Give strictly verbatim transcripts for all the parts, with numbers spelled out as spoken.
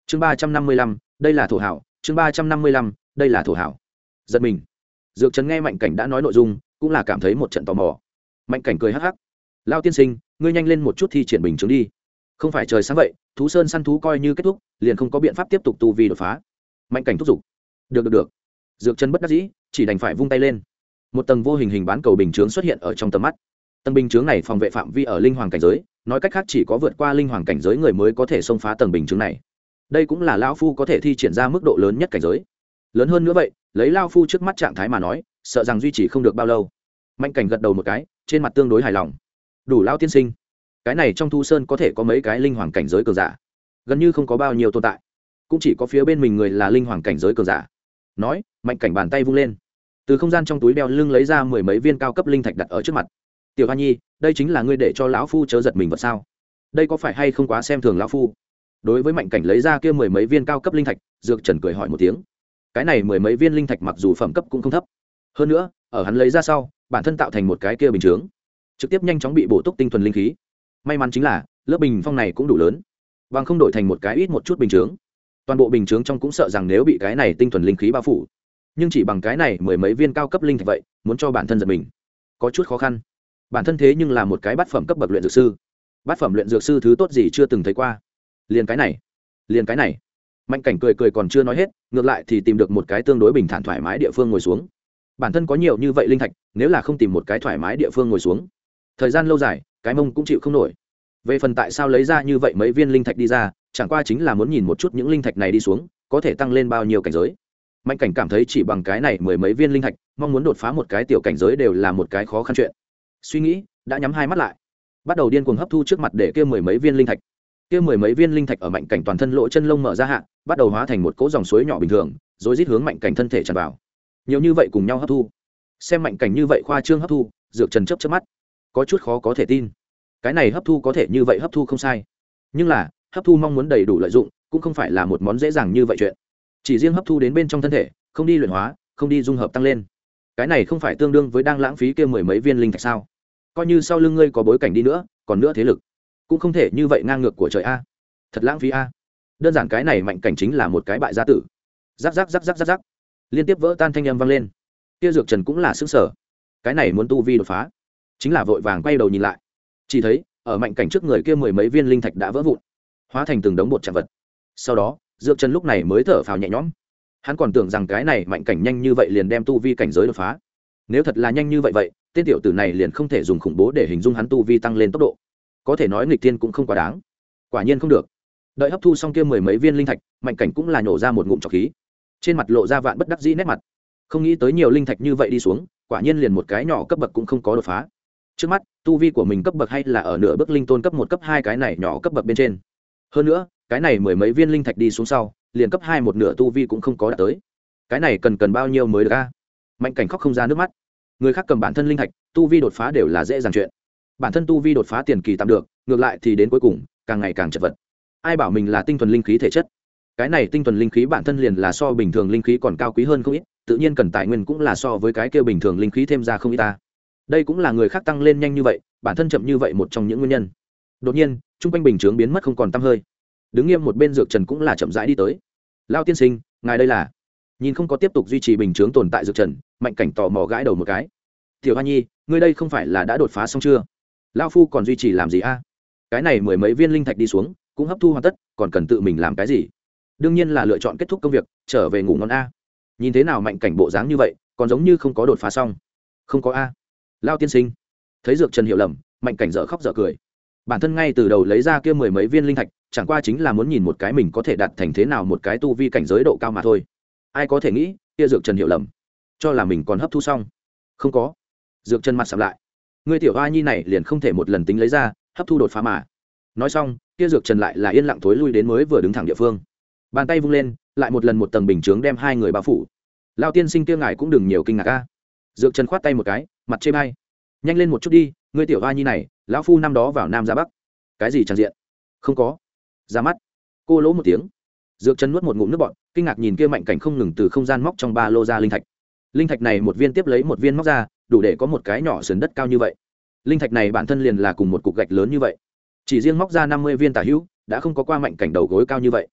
chương ba trăm năm mươi lăm đây là thổ hảo. chương ba trăm năm mươi lăm đây là thổ hảo. Giật mình, dược trần nghe mạnh cảnh đã nói nội dung cũng là cảm thấy một trận tò mò. Mạnh cảnh cười hắc hắc: lao tiên sinh, ngươi nhanh lên một chút thi triển bình chứng đi. Không phải trời sáng vậy, thú sơn săn thú coi như kết thúc liền không có biện pháp tiếp tục tu vi đột phá. Mạnh cảnh thúc giục. được được được Dược trần bất đắc dĩ chỉ đành phải vung tay lên. Một tầng vô hình hình bán cầu bình chướng xuất hiện ở trong tầm mắt. Tầng bình chướng này phòng vệ phạm vi ở linh hoàng cảnh giới, nói cách khác chỉ có vượt qua linh hoàng cảnh giới người mới có thể xông phá tầng bình chướng này. Đây cũng là lão phu có thể thi triển ra mức độ lớn nhất cảnh giới. Lớn hơn nữa vậy, lấy lão phu trước mắt trạng thái mà nói, sợ rằng duy trì không được bao lâu. Mạnh cảnh gật đầu một cái, trên mặt tương đối hài lòng. Đủ lão tiên sinh, cái này trong thu sơn có thể có mấy cái linh hoàng cảnh giới cường giả, gần như không có bao nhiêu tồn tại, cũng chỉ có phía bên mình người là linh hoàng cảnh giới cường giả. Nói, mạnh cảnh bàn tay vung lên, từ không gian trong túi đeo lưng lấy ra mười mấy viên cao cấp linh thạch đặt ở trước mặt. Tiểu Hoa Nhi, đây chính là ngươi để cho lão phu chớ giật mình vật sao? Đây có phải hay không quá xem thường lão phu? Đối với mạnh cảnh lấy ra kia mười mấy viên cao cấp linh thạch, Dược Trần cười hỏi một tiếng. Cái này mười mấy viên linh thạch mặc dù phẩm cấp cũng không thấp, hơn nữa ở hắn lấy ra sau, bản thân tạo thành một cái kia bình chướng, trực tiếp nhanh chóng bị bổ túc tinh thuần linh khí. May mắn chính là lớp bình phong này cũng đủ lớn, bằng không đổi thành một cái ít một chút bình chướng, toàn bộ bình chướng trong cũng sợ rằng nếu bị cái này tinh thuần linh khí bao phủ. Nhưng chỉ bằng cái này mười mấy viên cao cấp linh thạch vậy, muốn cho bản thân giật mình có chút khó khăn. Bản thân thế nhưng là một cái bát phẩm cấp bậc luyện dược sư, bát phẩm luyện dược sư thứ tốt gì chưa từng thấy qua. Liền cái này, liền cái này. Mạnh cảnh cười cười còn chưa nói hết, ngược lại thì tìm được một cái tương đối bình thản thoải mái địa phương ngồi xuống. Bản thân có nhiều như vậy linh thạch, nếu là không tìm một cái thoải mái địa phương ngồi xuống, thời gian lâu dài cái mông cũng chịu không nổi. Về phần tại sao lấy ra như vậy mấy viên linh thạch đi ra, chẳng qua chính là muốn nhìn một chút những linh thạch này đi xuống có thể tăng lên bao nhiêu cảnh giới. Mạnh cảnh cảm thấy chỉ bằng cái này mười mấy viên linh thạch, mong muốn đột phá một cái tiểu cảnh giới đều là một cái khó khăn chuyện. Suy nghĩ đã nhắm hai mắt lại, bắt đầu điên cuồng hấp thu trước mặt để kia mười mấy viên linh thạch. Kia mười mấy viên linh thạch ở mạnh cảnh toàn thân lỗ chân lông mở ra hạ, bắt đầu hóa thành một cỗ dòng suối nhỏ bình thường, rồi rít hướng mạnh cảnh thân thể tràn vào. Nhiều như vậy cùng nhau hấp thu, xem mạnh cảnh như vậy khoa trương hấp thu, Dược Trần chớp chớp mắt, có chút khó có thể tin. Cái này hấp thu có thể như vậy hấp thu không sai, nhưng là hấp thu mong muốn đầy đủ lợi dụng cũng không phải là một món dễ dàng như vậy chuyện. Chỉ riêng hấp thu đến bên trong thân thể, không đi luyện hóa, không đi dung hợp tăng lên, cái này không phải tương đương với đang lãng phí kia mười mấy viên linh thạch sao? Coi như sau lưng ngươi có bối cảnh đi nữa, còn nữa thế lực cũng không thể như vậy ngang ngược của trời a. Thật lãng phí a. Đơn giản cái này mạnh cảnh chính là một cái bại gia tử. Rắc rắc rắc rắc rắc rắc, liên tiếp vỡ tan thanh âm vang lên. Kia Dược Trần cũng là sững sờ, cái này muốn tu vi đột phá, chính là vội vàng quay đầu nhìn lại, chỉ thấy ở mạnh cảnh trước người kia mười mấy viên linh thạch đã vỡ vụn, hóa thành từng đống bột chạm vật. Sau đó Dược Trần lúc này mới thở phào nhẹ nhõm, hắn còn tưởng rằng cái này mạnh cảnh nhanh như vậy liền đem tu vi cảnh giới đột phá. Nếu thật là nhanh như vậy vậy, tên tiểu tử này liền không thể dùng khủng bố để hình dung hắn tu vi tăng lên tốc độ, có thể nói nghịch thiên cũng không quá đáng. Quả nhiên không được. Đợi hấp thu xong kia mười mấy viên linh thạch, mạnh cảnh cũng là nhổ ra một ngụm trọc khí, trên mặt lộ ra vạn bất đắc dĩ nét mặt. Không nghĩ tới nhiều linh thạch như vậy đi xuống, quả nhiên liền một cái nhỏ cấp bậc cũng không có đột phá. Trước mắt tu vi của mình cấp bậc hay là ở nửa bước linh tôn cấp một cấp hai cái này nhỏ cấp bậc bên trên. Hơn nữa cái này mười mấy viên linh thạch đi xuống sau, liền cấp hai một nửa tu vi cũng không có đạt tới. Cái này cần cần bao nhiêu mới được a? Mạnh cảnh khóc không ra nước mắt. Người khác cầm bản thân linh thạch, tu vi đột phá đều là dễ dàng chuyện. Bản thân tu vi đột phá tiền kỳ tạm được, ngược lại thì đến cuối cùng càng ngày càng chật vật. Ai bảo mình là tinh thuần linh khí thể chất? Cái này tinh thuần linh khí bản thân liền là so bình thường linh khí còn cao quý hơn không ít, tự nhiên cần tài nguyên cũng là so với cái kia bình thường linh khí thêm ra không ít ta. Đây cũng là người khác tăng lên nhanh như vậy, bản thân chậm như vậy một trong những nguyên nhân. Đột nhiên trung quanh bình chướng biến mất không còn tăm hơi, đứng nghiêm một bên Dược Trần cũng là chậm rãi đi tới. Lao tiên sinh, ngài đây là? Nhìn không có tiếp tục duy trì bình chướng tồn tại Dược Trần, mạnh cảnh tò mò gãi đầu một cái. Tiểu Hoa Nhi, ngươi đây không phải là đã đột phá xong chưa? Lao phu còn duy trì làm gì a? Cái này mười mấy viên linh thạch đi xuống cũng hấp thu hoàn tất, còn cần tự mình làm cái gì? Đương nhiên là lựa chọn kết thúc công việc, trở về ngủ ngon a. Nhìn thế nào mạnh cảnh bộ dáng như vậy, còn giống như không có đột phá xong. Không có a. Lao tiên sinh. Thấy Dược Trần hiểu lầm, mạnh cảnh dở khóc dở cười. Bản thân ngay từ đầu lấy ra kia mười mấy viên linh thạch, chẳng qua chính là muốn nhìn một cái mình có thể đạt thành thế nào một cái tu vi cảnh giới độ cao mà thôi. Ai có thể nghĩ kia Dược Trần hiểu lầm, cho là mình còn hấp thu xong. Không có. Dược Trần mặt sầm lại. Ngươi tiểu Hoa Nhi này liền không thể một lần tính lấy ra hấp thu đột phá mà? Nói xong kia Dược Trần lại là yên lặng thối lui đến mới vừa đứng thẳng địa phương, bàn tay vung lên, lại một lần một tầng bình chướng đem hai người bao phủ. Lao tiên sinh kia ngài cũng đừng nhiều kinh ngạc a. Dược Trần khoát tay một cái, mặt chê bai. Nhanh lên một chút đi, ngươi tiểu Hoa Nhi này, lão phu năm đó vào nam ra bắc. Cái gì chẳng diện? Không có. Ra mắt. Cô lỗ một tiếng. Dược Trần nuốt một ngụm nước bọt, kinh ngạc nhìn kia mạnh cảnh không ngừng từ không gian móc trong ba lô ra linh thạch. Linh thạch này một viên tiếp lấy một viên móc ra, đủ để có một cái nhỏ sườn đất cao như vậy. Linh thạch này bản thân liền là cùng một cục gạch lớn như vậy, chỉ riêng móc ra năm mươi viên tả hữu, đã không có qua mạnh cảnh đầu gối cao như vậy.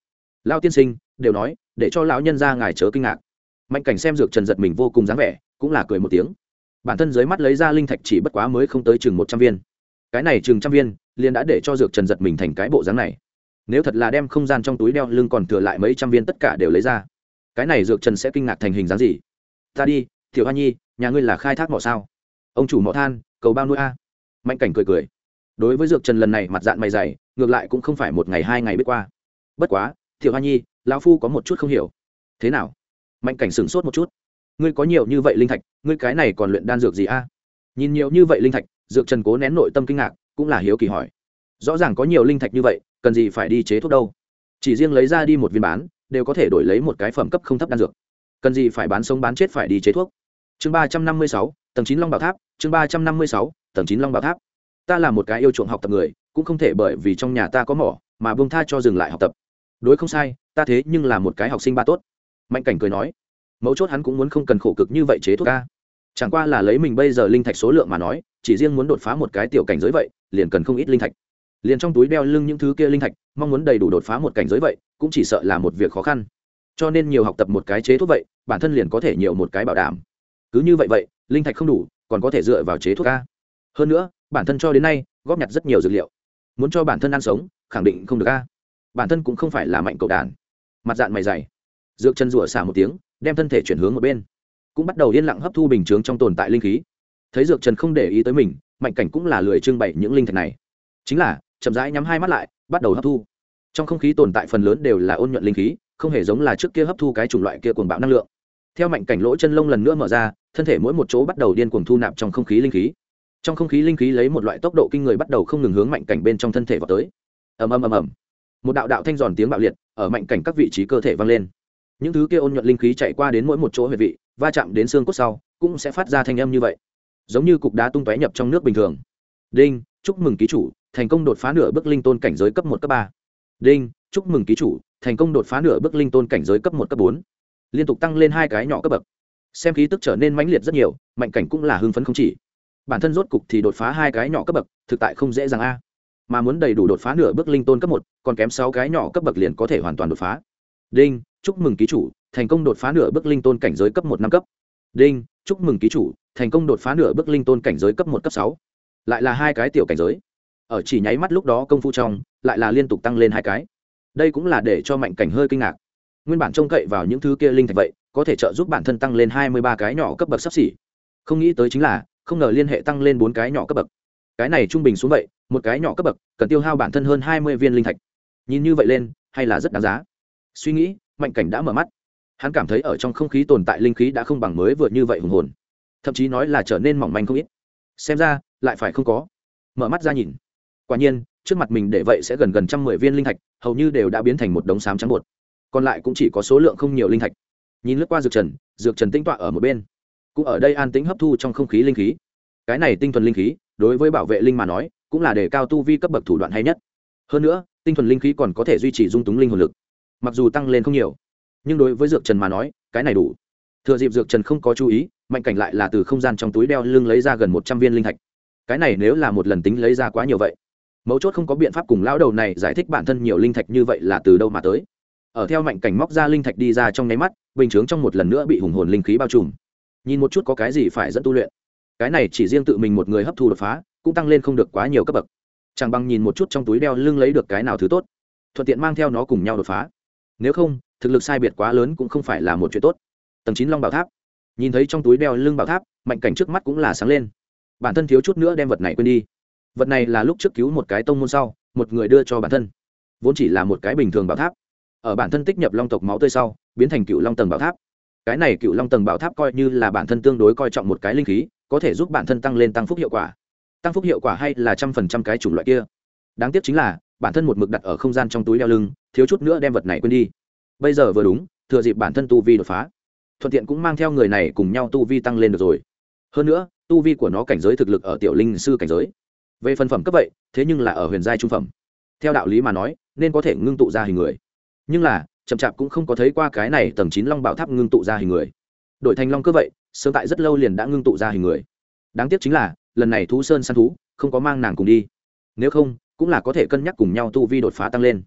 Lão tiên sinh đều nói để cho lão nhân ra ngài chớ kinh ngạc. Mạnh cảnh xem dược trần giật mình vô cùng dáng vẻ, cũng là cười một tiếng. Bản thân dưới mắt lấy ra linh thạch chỉ bất quá mới không tới chừng một trăm viên, cái này chừng trăm viên liền đã để cho dược trần giật mình thành cái bộ dáng này. Nếu thật là đem không gian trong túi đeo lưng còn thừa lại mấy trăm viên tất cả đều lấy ra, cái này dược trần sẽ kinh ngạc thành hình dáng gì? Ta đi, Tiểu Hoa Nhi, nhà ngươi là khai thác mỏ sao? Ông chủ mỏ than, cầu bao nuôi a. Mạnh cảnh cười cười. Đối với dược trần lần này mặt dạng mày dày, ngược lại cũng không phải một ngày hai ngày biết qua. Bất quá, Tiểu Hoa Nhi, lão phu có một chút không hiểu. Thế nào? Mạnh cảnh sửng sốt một chút. Ngươi có nhiều như vậy linh thạch, ngươi cái này còn luyện đan dược gì a? Nhìn nhiều như vậy linh thạch, dược trần cố nén nội tâm kinh ngạc, cũng là hiếu kỳ hỏi. Rõ ràng có nhiều linh thạch như vậy, cần gì phải đi chế thuốc đâu? Chỉ riêng lấy ra đi một viên bán, đều có thể đổi lấy một cái phẩm cấp không thấp đan dược, cần gì phải bán sống bán chết phải đi chế thuốc. Chương ba trăm năm mươi sáu, tầng chín Long Bảo Tháp. Chương ba trăm năm mươi sáu, tầng chín Long Bảo Tháp. Ta là một cái yêu chuộng học tập người, cũng không thể bởi vì trong nhà ta có mỏ mà buông tha cho dừng lại học tập. Đối không sai, ta thế nhưng là một cái học sinh ba tốt. Mạnh cảnh cười nói. Mấu chốt hắn cũng muốn không cần khổ cực như vậy chế thuốc ca, chẳng qua là lấy mình bây giờ linh thạch số lượng mà nói, chỉ riêng muốn đột phá một cái tiểu cảnh giới vậy liền cần không ít linh thạch. Liền trong túi đeo lưng những thứ kia linh thạch, mong muốn đầy đủ đột phá một cảnh giới vậy cũng chỉ sợ là một việc khó khăn. Cho nên nhiều học tập một cái chế thuốc vậy, bản thân liền có thể nhiều một cái bảo đảm. Cứ như vậy vậy, linh thạch không đủ, còn có thể dựa vào chế thuốc a. Hơn nữa, bản thân cho đến nay góp nhặt rất nhiều dược liệu, muốn cho bản thân ăn sống, khẳng định không được a. Bản thân cũng không phải là mạnh cậu đàn. Mặt dạn mày dày, dược chân rủa xả một tiếng, đem thân thể chuyển hướng một bên, cũng bắt đầu yên lặng hấp thu bình chướng trong tồn tại linh khí. Thấy dược trần không để ý tới mình, mạnh cảnh cũng là lười trưng bày những linh thạch này, chính là chậm rãi nhắm hai mắt lại, bắt đầu hấp thu. Trong không khí tồn tại phần lớn đều là ôn nhuận linh khí, không hề giống là trước kia hấp thu cái chủng loại kia cuồng bạo năng lượng. Theo mạnh cảnh lỗ chân lông lần nữa mở ra, thân thể mỗi một chỗ bắt đầu điên cuồng thu nạp trong không khí linh khí. Trong không khí linh khí lấy một loại tốc độ kinh người bắt đầu không ngừng hướng mạnh cảnh bên trong thân thể vào tới. Ầm ầm ầm ầm. Một đạo đạo thanh giòn tiếng bạo liệt ở mạnh cảnh các vị trí cơ thể vang lên. Những thứ kia ôn nhuận linh khí chạy qua đến mỗi một chỗ huyệt vị, va chạm đến xương cốt sau, cũng sẽ phát ra thanh âm như vậy, giống như cục đá tung tóe nhập trong nước bình thường. Đinh, chúc mừng ký chủ, thành công đột phá nửa bước linh tôn cảnh giới cấp một cấp ba. Đinh, chúc mừng ký chủ, thành công đột phá nửa bước linh tôn cảnh giới cấp một cấp bốn. Liên tục tăng lên hai cái nhỏ cấp bậc. Xem khí tức trở nên mãnh liệt rất nhiều, mạnh cảnh cũng là hưng phấn không chỉ. Bản thân rốt cục thì đột phá hai cái nhỏ cấp bậc, thực tại không dễ dàng a. Mà muốn đầy đủ đột phá nửa bước linh tôn cấp một, còn kém sáu cái nhỏ cấp bậc liền có thể hoàn toàn đột phá. Đinh, chúc mừng ký chủ, thành công đột phá nửa bước linh tôn cảnh giới cấp một năm cấp. Đinh, chúc mừng ký chủ, thành công đột phá nửa bước linh tôn cảnh giới cấp một cấp sáu. Lại là hai cái tiểu cảnh giới. Ở chỉ nháy mắt lúc đó công phu trong, lại là liên tục tăng lên hai cái. Đây cũng là để cho mạnh cảnh hơi kinh ngạc. Nguyên bản trông cậy vào những thứ kia linh thạch vậy, có thể trợ giúp bản thân tăng lên hai mươi ba cái nhỏ cấp bậc sắp xỉ. Không nghĩ tới chính là, không ngờ liên hệ tăng lên bốn cái nhỏ cấp bậc. Cái này trung bình xuống vậy, một cái nhỏ cấp bậc cần tiêu hao bản thân hơn hai mươi viên linh thạch. Nhìn như vậy lên, hay là rất đáng giá. Suy nghĩ, mạnh cảnh đã mở mắt. Hắn cảm thấy ở trong không khí tồn tại linh khí đã không bằng mới vừa như vậy hùng hồn, thậm chí nói là trở nên mỏng manh không ít. Xem ra lại phải không có. Mở mắt ra nhìn, quả nhiên trước mặt mình để vậy sẽ gần gần trăm mười viên linh thạch, hầu như đều đã biến thành một đống xám trắng bột, còn lại cũng chỉ có số lượng không nhiều linh thạch. Nhìn lướt qua dược trần, dược trần tinh tọa ở một bên, cũng ở đây an tĩnh hấp thu trong không khí linh khí. Cái này tinh thuần linh khí đối với bảo vệ linh mà nói cũng là để cao tu vi cấp bậc thủ đoạn hay nhất. Hơn nữa tinh thuần linh khí còn có thể duy trì dung túng linh hồn lực, mặc dù tăng lên không nhiều, nhưng đối với dược trần mà nói cái này đủ. Thừa dịp dược trần không có chú ý, mạnh cảnh lại là từ không gian trong túi đeo lưng lấy ra gần một trăm viên linh thạch. Cái này nếu là một lần tính lấy ra quá nhiều vậy. Mấu chốt không có biện pháp cùng lão đầu này giải thích bản thân nhiều linh thạch như vậy là từ đâu mà tới. Ở theo mạnh cảnh móc ra linh thạch đi ra trong nháy mắt, bình chướng trong một lần nữa bị hùng hồn linh khí bao trùm. Nhìn một chút có cái gì phải dẫn tu luyện. Cái này chỉ riêng tự mình một người hấp thu đột phá, cũng tăng lên không được quá nhiều cấp bậc. Chẳng bằng nhìn một chút trong túi đeo lưng lấy được cái nào thứ tốt, thuận tiện mang theo nó cùng nhau đột phá. Nếu không, thực lực sai biệt quá lớn cũng không phải là một chuyện tốt. Tầng chín Long Bảo Tháp. Nhìn thấy trong túi đeo lưng bảo tháp, mạnh cảnh trước mắt cũng là sáng lên. Bản thân thiếu chút nữa đem vật này quên đi. Vật này là lúc trước cứu một cái tông môn sau, một người đưa cho bản thân. Vốn chỉ là một cái bình thường bảo tháp, ở bản thân tích nhập long tộc máu tươi sau, biến thành Cựu Long tầng bảo tháp. Cái này Cựu Long tầng bảo tháp coi như là bản thân tương đối coi trọng một cái linh khí, có thể giúp bản thân tăng lên tăng phúc hiệu quả. Tăng phúc hiệu quả hay là trăm phần trăm cái chủng loại kia. Đáng tiếc chính là bản thân một mực đặt ở không gian trong túi đeo lưng, thiếu chút nữa đem vật này quên đi. Bây giờ vừa đúng, thừa dịp bản thân tu vi đột phá, thuận tiện cũng mang theo người này cùng nhau tu vi tăng lên được rồi. Hơn nữa tu vi của nó cảnh giới thực lực ở tiểu linh sư cảnh giới, về phần phẩm cấp vậy thế nhưng là ở huyền giai trung phẩm. Theo đạo lý mà nói nên có thể ngưng tụ ra hình người, nhưng là chậm chạp cũng không có thấy qua cái này tầng chín Long Bảo Tháp ngưng tụ ra hình người. Đổi thành long cơ vậy sớm tại rất lâu liền đã ngưng tụ ra hình người. Đáng tiếc chính là lần này thú sơn săn thú không có mang nàng cùng đi, nếu không cũng là có thể cân nhắc cùng nhau tu vi đột phá tăng lên.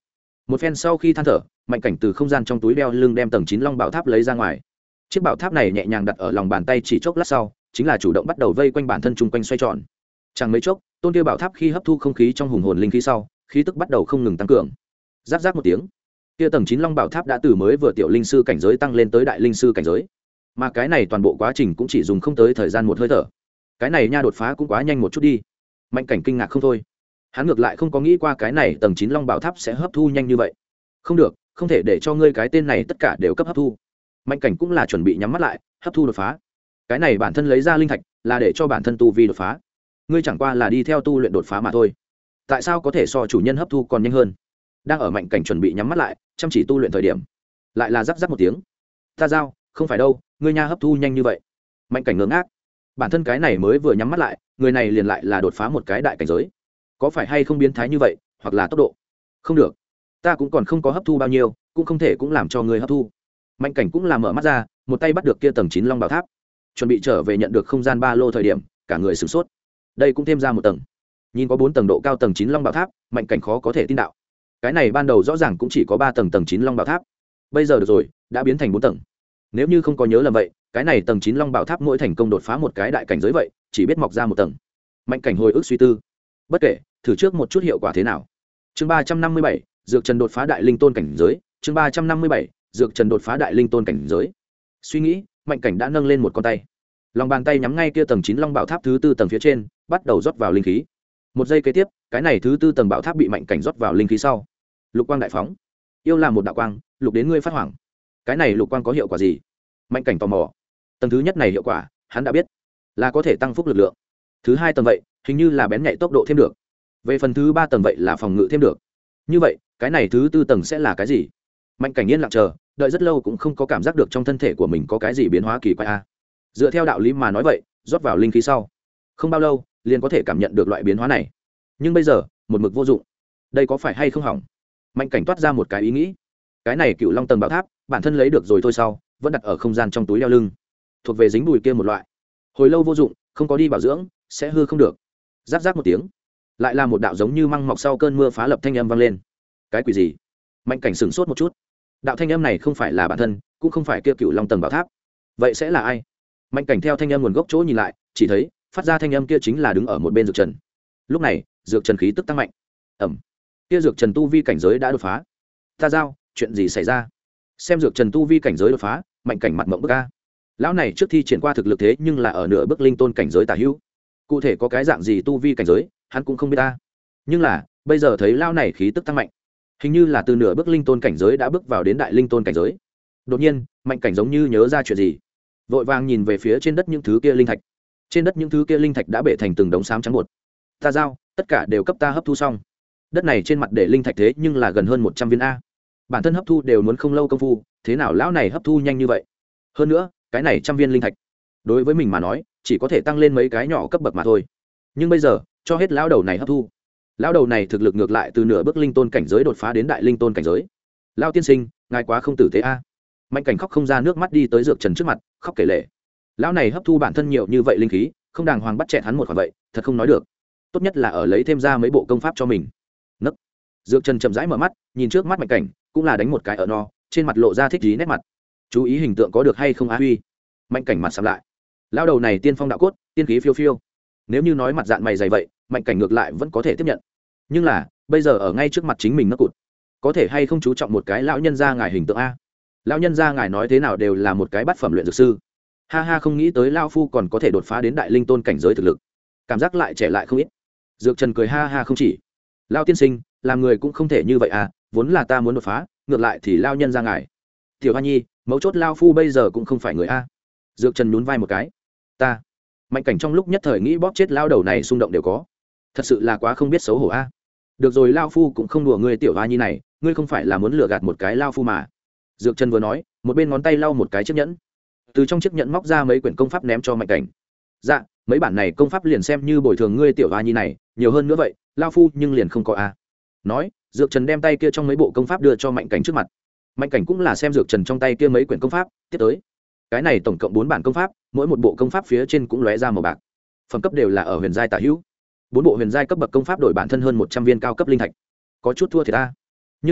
một phen sau khi than thở, mạnh cảnh từ không gian trong túi đeo lưng đem tầng chín long bảo tháp lấy ra ngoài. Chiếc bảo tháp này nhẹ nhàng đặt ở lòng bàn tay, chỉ chốc lát sau chính là chủ động bắt đầu vây quanh bản thân chung quanh xoay tròn. Chẳng mấy chốc, tôn kia bảo tháp khi hấp thu không khí trong hùng hồn linh khí sau, khí tức bắt đầu không ngừng tăng cường. Rắc rắc một tiếng, kia tầng chín long bảo tháp đã từ mới vừa tiểu linh sư cảnh giới tăng lên tới đại linh sư cảnh giới, mà cái này toàn bộ quá trình cũng chỉ dùng không tới thời gian một hơi thở. Cái này nha, đột phá cũng quá nhanh một chút đi. Mạnh cảnh kinh ngạc không thôi, hắn ngược lại không có nghĩ qua cái này tầng chín long bảo tháp sẽ hấp thu nhanh như vậy. Không được, không thể để cho ngươi cái tên này tất cả đều cấp hấp thu. Mạnh cảnh cũng là chuẩn bị nhắm mắt lại hấp thu đột phá. Cái này bản thân lấy ra linh thạch là để cho bản thân tu vi đột phá, ngươi chẳng qua là đi theo tu luyện đột phá mà thôi, tại sao có thể so chủ nhân hấp thu còn nhanh hơn? Đang ở mạnh cảnh chuẩn bị nhắm mắt lại chăm chỉ tu luyện thời điểm, lại là rắc rắc một tiếng. Ta giao, không phải đâu, ngươi nha hấp thu nhanh như vậy. Mạnh cảnh ngớ ngác, bản thân cái này mới vừa nhắm mắt lại, người này liền lại là đột phá một cái đại cảnh giới, có phải hay không biến thái như vậy, hoặc là tốc độ? Không được, ta cũng còn không có hấp thu bao nhiêu, cũng không thể cũng làm cho ngươi hấp thu. Mạnh cảnh cũng là mở mắt ra, một tay bắt được kia tầng chín long bảo tháp, chuẩn bị trở về nhận được không gian ba lô thời điểm, cả người sửng sốt. Đây cũng thêm ra một tầng, nhìn có bốn tầng độ cao tầng chín long bảo tháp, mạnh cảnh khó có thể tin đạo. Cái này ban đầu rõ ràng cũng chỉ có ba tầng tầng chín long bảo tháp, bây giờ được rồi, đã biến thành bốn tầng. Nếu như không có nhớ lầm vậy, cái này tầng chín long bảo tháp mỗi thành công đột phá một cái đại cảnh giới vậy, chỉ biết mọc ra một tầng. Mạnh cảnh hồi ức suy tư, bất kể, thử trước một chút hiệu quả thế nào. Chương ba trăm năm mươi bảy, dược trần đột phá đại linh tôn cảnh giới. Chương ba trăm năm mươi bảy, dược trần đột phá đại linh tôn cảnh giới. Suy nghĩ, mạnh cảnh đã nâng lên một con tay, lòng bàn tay nhắm ngay kia tầng chín long bảo tháp thứ tư tầng phía trên, bắt đầu rót vào linh khí. Một giây kế tiếp, cái này thứ tư tầng bảo tháp bị mạnh cảnh rót vào linh khí sau, lục quang đại phóng. Yêu là một đạo quang, lục đến ngươi phát hoảng. Cái này lục quang có hiệu quả gì? Mạnh cảnh tò mò. Tầng thứ nhất này hiệu quả hắn đã biết, là có thể tăng phúc lực lượng. Thứ hai tầng vậy hình như là bén nhạy tốc độ thêm được. Về phần thứ ba tầng vậy là phòng ngự thêm được. Như vậy cái này thứ tư tầng sẽ là cái gì? Mạnh cảnh yên lặng chờ, đợi rất lâu cũng không có cảm giác được trong thân thể của mình có cái gì biến hóa kỳ quái a. Dựa theo đạo lý mà nói vậy, rót vào linh khí sau, không bao lâu liền có thể cảm nhận được loại biến hóa này. Nhưng bây giờ một mực vô dụng, đây có phải hay không hỏng? Mạnh cảnh toát ra một cái ý nghĩ. Cái này cựu long tầng bảo tháp bản thân lấy được rồi thôi sau, vẫn đặt ở không gian trong túi đeo lưng, thuộc về dính bùi kia một loại, hồi lâu vô dụng, không có đi bảo dưỡng sẽ hư không được. Rắc rắc một tiếng, lại là một đạo giống như măng mọc sau cơn mưa phá lập thanh âm vang lên. Cái quỷ gì? Mạnh cảnh sửng sốt một chút. Đạo thanh âm này không phải là bản thân, cũng không phải kia cựu long tầng bảo tháp, vậy sẽ là ai? Mạnh cảnh theo thanh âm nguồn gốc chỗ nhìn lại, chỉ thấy phát ra thanh âm kia chính là đứng ở một bên dược trần. Lúc này dược trần khí tức tăng mạnh. Ẩm, kia dược trần tu vi cảnh giới đã đột phá. Ta giao, chuyện gì xảy ra? Xem dược trần tu vi cảnh giới đột phá, mạnh cảnh mặt mộng bức a. Lão này trước thi triển qua thực lực thế nhưng là ở nửa bước linh tôn cảnh giới tả hữu, cụ thể có cái dạng gì tu vi cảnh giới hắn cũng không biết ta. Nhưng là bây giờ thấy lão này khí tức tăng mạnh, hình như là từ nửa bước linh tôn cảnh giới đã bước vào đến đại linh tôn cảnh giới. Đột nhiên mạnh cảnh giống như nhớ ra chuyện gì, vội vàng nhìn về phía trên đất những thứ kia linh thạch. Trên đất những thứ kia linh thạch đã bể thành từng đống xám trắng bột. Ta giao, tất cả đều cấp ta hấp thu xong. Đất này trên mặt để linh thạch thế nhưng là gần hơn một trăm viên a. Bản thân hấp thu đều muốn không lâu công phu, thế nào lão này hấp thu nhanh như vậy? Hơn nữa cái này trăm viên linh thạch đối với mình mà nói chỉ có thể tăng lên mấy cái nhỏ cấp bậc mà thôi, nhưng bây giờ cho hết lão đầu này hấp thu. Lão đầu này thực lực ngược lại từ nửa bước linh tôn cảnh giới đột phá đến đại linh tôn cảnh giới. Lão tiên sinh, ngài quá không tử tế a. Mạnh cảnh khóc không ra nước mắt đi tới dược trần trước mặt, khóc kể lể. Lão này hấp thu bản thân nhiều như vậy linh khí, không đàng hoàng bắt chẹt hắn một khoản vậy, thật không nói được. Tốt nhất là ở lấy thêm ra mấy bộ công pháp cho mình. Nấc. Dược trần chậm rãi mở mắt, nhìn trước mắt mạnh cảnh, cũng là đánh một cái ở no, trên mặt lộ ra thích ý nét mặt. Chú ý hình tượng có được hay không á huy? Mạnh cảnh mặt sầm lại. Lão đầu này tiên phong đạo cốt, tiên khí phiêu phiêu. Nếu như nói mặt dạng mày dày vậy, mạnh cảnh ngược lại vẫn có thể tiếp nhận. Nhưng là bây giờ ở ngay trước mặt chính mình nó cụt, có thể hay không chú trọng một cái lão nhân gia ngài hình tượng a? Lão nhân gia ngài nói thế nào đều là một cái bát phẩm luyện dược sư. Ha ha, không nghĩ tới lão phu còn có thể đột phá đến đại linh tôn cảnh giới thực lực, cảm giác lại trẻ lại không ít. Dược trần cười ha ha không chỉ. Lão tiên sinh, làm người cũng không thể như vậy à, vốn là ta muốn đột phá, ngược lại thì lão nhân gia ngài. Tiểu Hoa Nhi, mấu chốt lão phu bây giờ cũng không phải người a. Dược trần nhún vai một cái. Ta. Mạnh cảnh trong lúc nhất thời nghĩ bóp chết lão đầu này xung động đều có. Thật sự là quá không biết xấu hổ a. Được rồi, lão phu cũng không đùa ngươi Tiểu Hoa Nhi này, ngươi không phải là muốn lừa gạt một cái lão phu mà. Dược trần vừa nói, một bên ngón tay lau một cái chiếc nhẫn, từ trong chiếc nhẫn móc ra mấy quyển công pháp ném cho mạnh cảnh. Dạ, mấy bản này công pháp liền xem như bồi thường ngươi Tiểu Hoa Nhi này, nhiều hơn nữa vậy, lão phu nhưng liền không có a. Nói, dược trần đem tay kia trong mấy bộ công pháp đưa cho mạnh cảnh trước mặt. Mạnh cảnh cũng là xem dược trần trong tay kia mấy quyển công pháp, tiếp tới. Cái này tổng cộng bốn bản công pháp, mỗi một bộ công pháp phía trên cũng lóe ra màu bạc, phẩm cấp đều là ở huyền giai tả hữu. Bốn bộ huyền giai cấp bậc công pháp đổi bản thân hơn một trăm viên cao cấp linh thạch, có chút thua thì ta. Nhưng là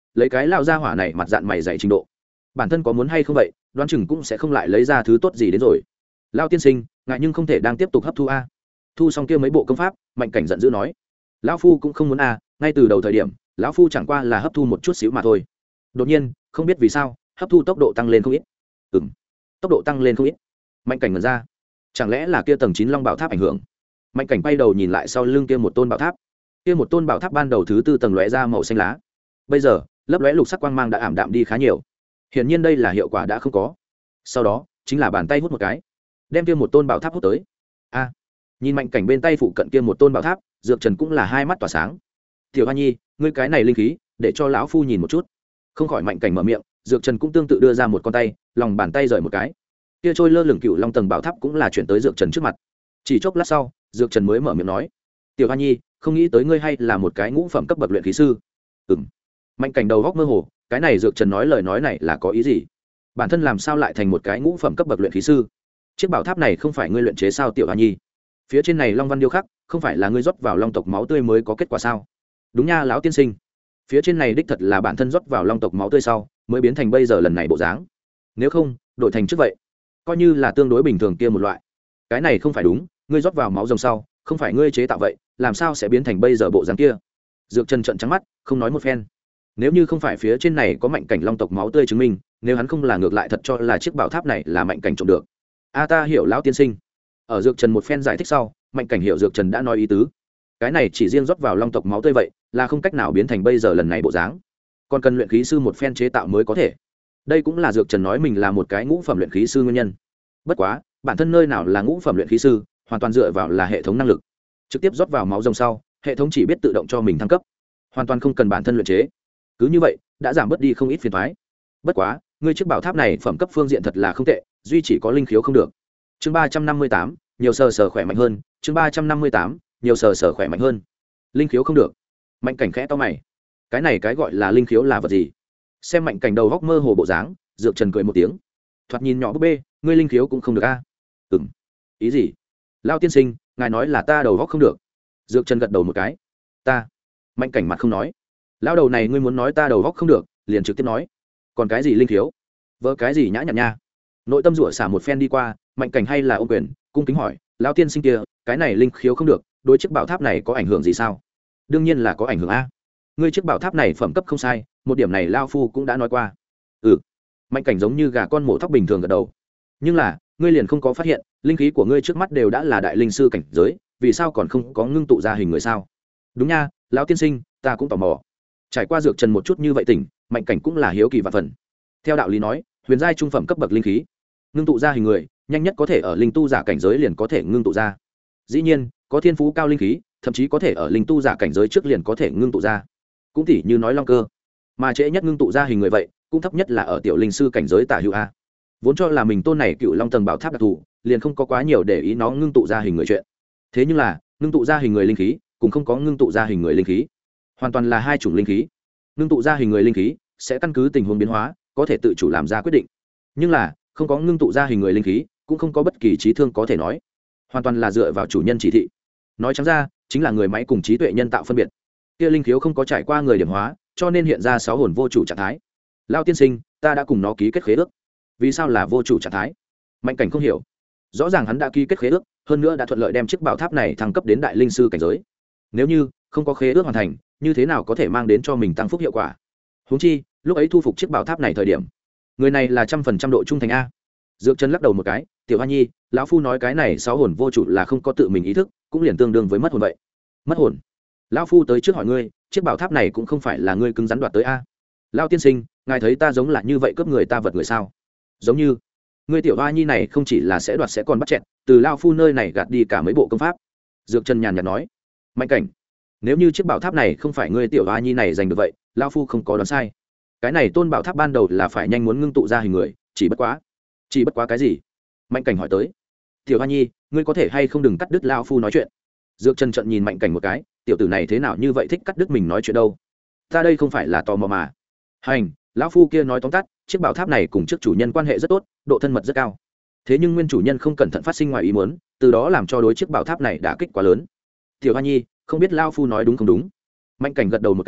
lấy cái lao ra hỏa này mặt dạng mày dày trình độ, bản thân có muốn hay không vậy đoán chừng cũng sẽ không lại lấy ra thứ tốt gì đến rồi. Lao tiên sinh ngại nhưng không thể đang tiếp tục hấp thu a. Thu xong kia mấy bộ công pháp, Mạnh Cảnh giận dữ nói, lão phu cũng không muốn a, ngay từ đầu thời điểm lão phu chẳng qua là hấp thu một chút xíu mà thôi. Đột nhiên không biết vì sao hấp thu tốc độ tăng lên không ít. Ừm, tốc độ tăng lên không ít. Mạnh Cảnh ngẩn ra, chẳng lẽ là kia tầng chín long bảo tháp ảnh hưởng? Mạnh Cảnh bay đầu nhìn lại sau lưng kia một tôn bảo tháp, kia một tôn bảo tháp ban đầu thứ tư tầng lóe ra màu xanh lá, bây giờ lấp lóe lục sắc quang mang đã ảm đạm đi khá nhiều, hiển nhiên đây là hiệu quả đã không có. Sau đó chính là bàn tay hút một cái, đem kia một tôn bảo tháp hút tới. A, nhìn Mạnh Cảnh bên tay phụ cận kia một tôn bảo tháp, Dược Trần cũng là hai mắt tỏa sáng. Tiểu Hoa Nhi, ngươi cái này linh khí để cho lão phu nhìn một chút. Không khỏi Mạnh Cảnh mở miệng, Dược Trần cũng tương tự đưa ra một con tay, lòng bàn tay rời một cái, kia trôi lơ lửng cựu long tầng bảo tháp cũng là chuyển tới Dược Trần trước mặt. Chỉ chốc lát sau, Dược Trần mới mở miệng nói, Tiểu Hoa Nhi, không nghĩ tới ngươi hay là một cái ngũ phẩm cấp bậc luyện khí sư. Ừm. Mạnh Cảnh đầu góc mơ hồ, cái này Dược Trần nói lời nói này là có ý gì? Bản thân làm sao lại thành một cái ngũ phẩm cấp bậc luyện khí sư? Chiếc bảo tháp này không phải ngươi luyện chế sao Tiểu Hoa Nhi? Phía trên này long văn điêu khắc, không phải là ngươi rót vào long tộc máu tươi mới có kết quả sao? Đúng nha lão tiên sinh, phía trên này đích thật là bản thân rót vào long tộc máu tươi sau mới biến thành bây giờ lần này bộ dáng, nếu không đổi thành trước vậy coi như là tương đối bình thường kia một loại. Cái này không phải đúng, ngươi rót vào máu rồng sau không phải ngươi chế tạo vậy, làm sao sẽ biến thành bây giờ bộ dáng kia? Dược Trần trợn trắng mắt, không nói một phen. Nếu như không phải phía trên này có Mạnh Cảnh long tộc máu tươi chứng minh, nếu hắn không là ngược lại thật cho là chiếc bảo tháp này là Mạnh Cảnh trộm được. A ta hiểu lão tiên sinh. Ở Dược Trần một phen giải thích sau, Mạnh Cảnh hiểu Dược Trần đã nói ý tứ. Cái này chỉ riêng rót vào long tộc máu tươi vậy, là không cách nào biến thành bây giờ lần này bộ dáng, còn cần luyện khí sư một phen chế tạo mới có thể. Đây cũng là Dược Trần nói mình là một cái ngũ phẩm luyện khí sư nguyên nhân. Bất quá, bản thân nơi nào là ngũ phẩm luyện khí sư, hoàn toàn dựa vào là hệ thống năng lực. Trực tiếp rót vào máu rồng sau, hệ thống chỉ biết tự động cho mình thăng cấp, hoàn toàn không cần bản thân luyện chế. Cứ như vậy, đã giảm bớt đi không ít phiền toái. Bất quá, ngươi chiếc bảo tháp này phẩm cấp phương diện thật là không tệ, duy chỉ có linh khiếu không được. Chương ba trăm năm mươi tám, nhiều sờ sờ khỏe mạnh hơn, chương ba trăm năm mươi tám, nhiều sờ sờ khỏe mạnh hơn. Linh khiếu không được. Mạnh Cảnh khẽ to mày. Cái này cái gọi là linh khiếu là vật gì? Xem Mạnh Cảnh đầu góc mơ hồ bộ dáng, Dược Trần cười một tiếng. Thoạt nhìn nhỏ búp bê, ngươi linh khiếu cũng không được a? À? Ừm. Ý gì? Lão tiên sinh, ngài nói là ta đầu góc không được. Dược Trần gật đầu một cái. Ta. Mạnh Cảnh mặt không nói. Lão đầu này ngươi muốn nói ta đầu góc không được, liền trực tiếp nói. Còn cái gì linh khiếu? Vợ cái gì nhã nhặn nha? Nội tâm rủa xả một phen đi qua, Mạnh Cảnh hay là ôm quyền, cung kính hỏi, lão tiên sinh kia, cái này linh khiếu không được, đối chiếc bảo tháp này có ảnh hưởng gì sao? Đương nhiên là có ảnh hưởng a. Ngươi chiếc bảo tháp này phẩm cấp không sai, một điểm này lao phu cũng đã nói qua. Ừ. Mạnh Cảnh giống như gà con mổ thóc bình thường gật đầu. Nhưng là, ngươi liền không có phát hiện, linh khí của ngươi trước mắt đều đã là đại linh sư cảnh giới, vì sao còn không có ngưng tụ ra hình người sao? Đúng nha, lão tiên sinh, ta cũng tò mò. Trải qua Dược Trần một chút như vậy tỉnh, Mạnh Cảnh cũng là hiếu kỳ vạn phần. Theo đạo lý nói, huyền giai trung phẩm cấp bậc linh khí, ngưng tụ ra hình người, nhanh nhất có thể ở linh tu giả cảnh giới liền có thể ngưng tụ ra. Dĩ nhiên, có thiên phú cao linh khí, thậm chí có thể ở linh tu giả cảnh giới trước liền có thể ngưng tụ ra. Cũng tỉ như nói long cơ, mà trễ nhất ngưng tụ ra hình người vậy, cũng thấp nhất là ở tiểu linh sư cảnh giới tả hữu a. Vốn cho là mình tôn này cựu long tầng bảo tháp đặc thù, liền không có quá nhiều để ý nó ngưng tụ ra hình người chuyện. Thế nhưng là, ngưng tụ ra hình người linh khí, cũng không có ngưng tụ ra hình người linh khí, hoàn toàn là hai chủng linh khí. Ngưng tụ ra hình người linh khí sẽ căn cứ tình huống biến hóa, có thể tự chủ làm ra quyết định. Nhưng là, không có ngưng tụ ra hình người linh khí, cũng không có bất kỳ trí thương có thể nói, hoàn toàn là dựa vào chủ nhân chỉ thị. Nói trắng ra, chính là người máy cùng trí tuệ nhân tạo phân biệt. Kia linh khiếu không có trải qua người điểm hóa, cho nên hiện ra sáu hồn vô chủ trạng thái. Lão tiên sinh, ta đã cùng nó ký kết khế ước. Vì sao là vô chủ trạng thái? Mạnh Cảnh không hiểu. Rõ ràng hắn đã ký kết khế ước, hơn nữa đã thuận lợi đem chiếc bảo tháp này thăng cấp đến đại linh sư cảnh giới. Nếu như không có khế ước hoàn thành, như thế nào có thể mang đến cho mình tăng phúc hiệu quả? Huống chi, lúc ấy thu phục chiếc bảo tháp này thời điểm, người này là trăm phần trăm độ trung thành a. Dược Trần lắc đầu một cái, Tiểu Hoa Nhi, lão phu nói cái này sáu hồn vô chủ là không có tự mình ý thức, cũng liền tương đương với mất hồn vậy. Mất hồn? Lão phu tới trước hỏi ngươi, chiếc bảo tháp này cũng không phải là ngươi cứng rắn đoạt tới a? Lão tiên sinh, ngài thấy ta giống là như vậy cướp người ta vật người sao? Giống như ngươi Tiểu Hoa Nhi này không chỉ là sẽ đoạt sẽ còn bắt chẹt, từ lão phu nơi này gạt đi cả mấy bộ công pháp. Dược Trần nhàn nhạt nói. Mạnh Cảnh, nếu như chiếc bảo tháp này không phải ngươi Tiểu Hoa Nhi này giành được vậy, lão phu không có đoán sai. Cái này tôn bảo tháp ban đầu là phải nhanh muốn ngưng tụ ra hình người, chỉ bất quá chỉ bất quá cái gì? Mạnh Cảnh hỏi tới. Tiểu Hoa Nhi, ngươi có thể hay không đừng cắt đứt lão phu nói chuyện? Dược Trần trận nhìn Mạnh Cảnh một cái, tiểu tử này thế nào như vậy thích cắt đứt mình nói chuyện đâu? Ta đây không phải là tò mò mà. Hành, lão phu kia nói tóm tắt, chiếc bảo tháp này cùng trước chủ nhân quan hệ rất tốt, độ thân mật rất cao. Thế nhưng nguyên chủ nhân không cẩn thận phát sinh ngoài ý muốn, từ đó làm cho đối chiếc bảo tháp này đả kích quá lớn. Tiểu Hoa Nhi, không biết lão phu nói đúng không đúng? Mạnh Cảnh gật đầu một cái,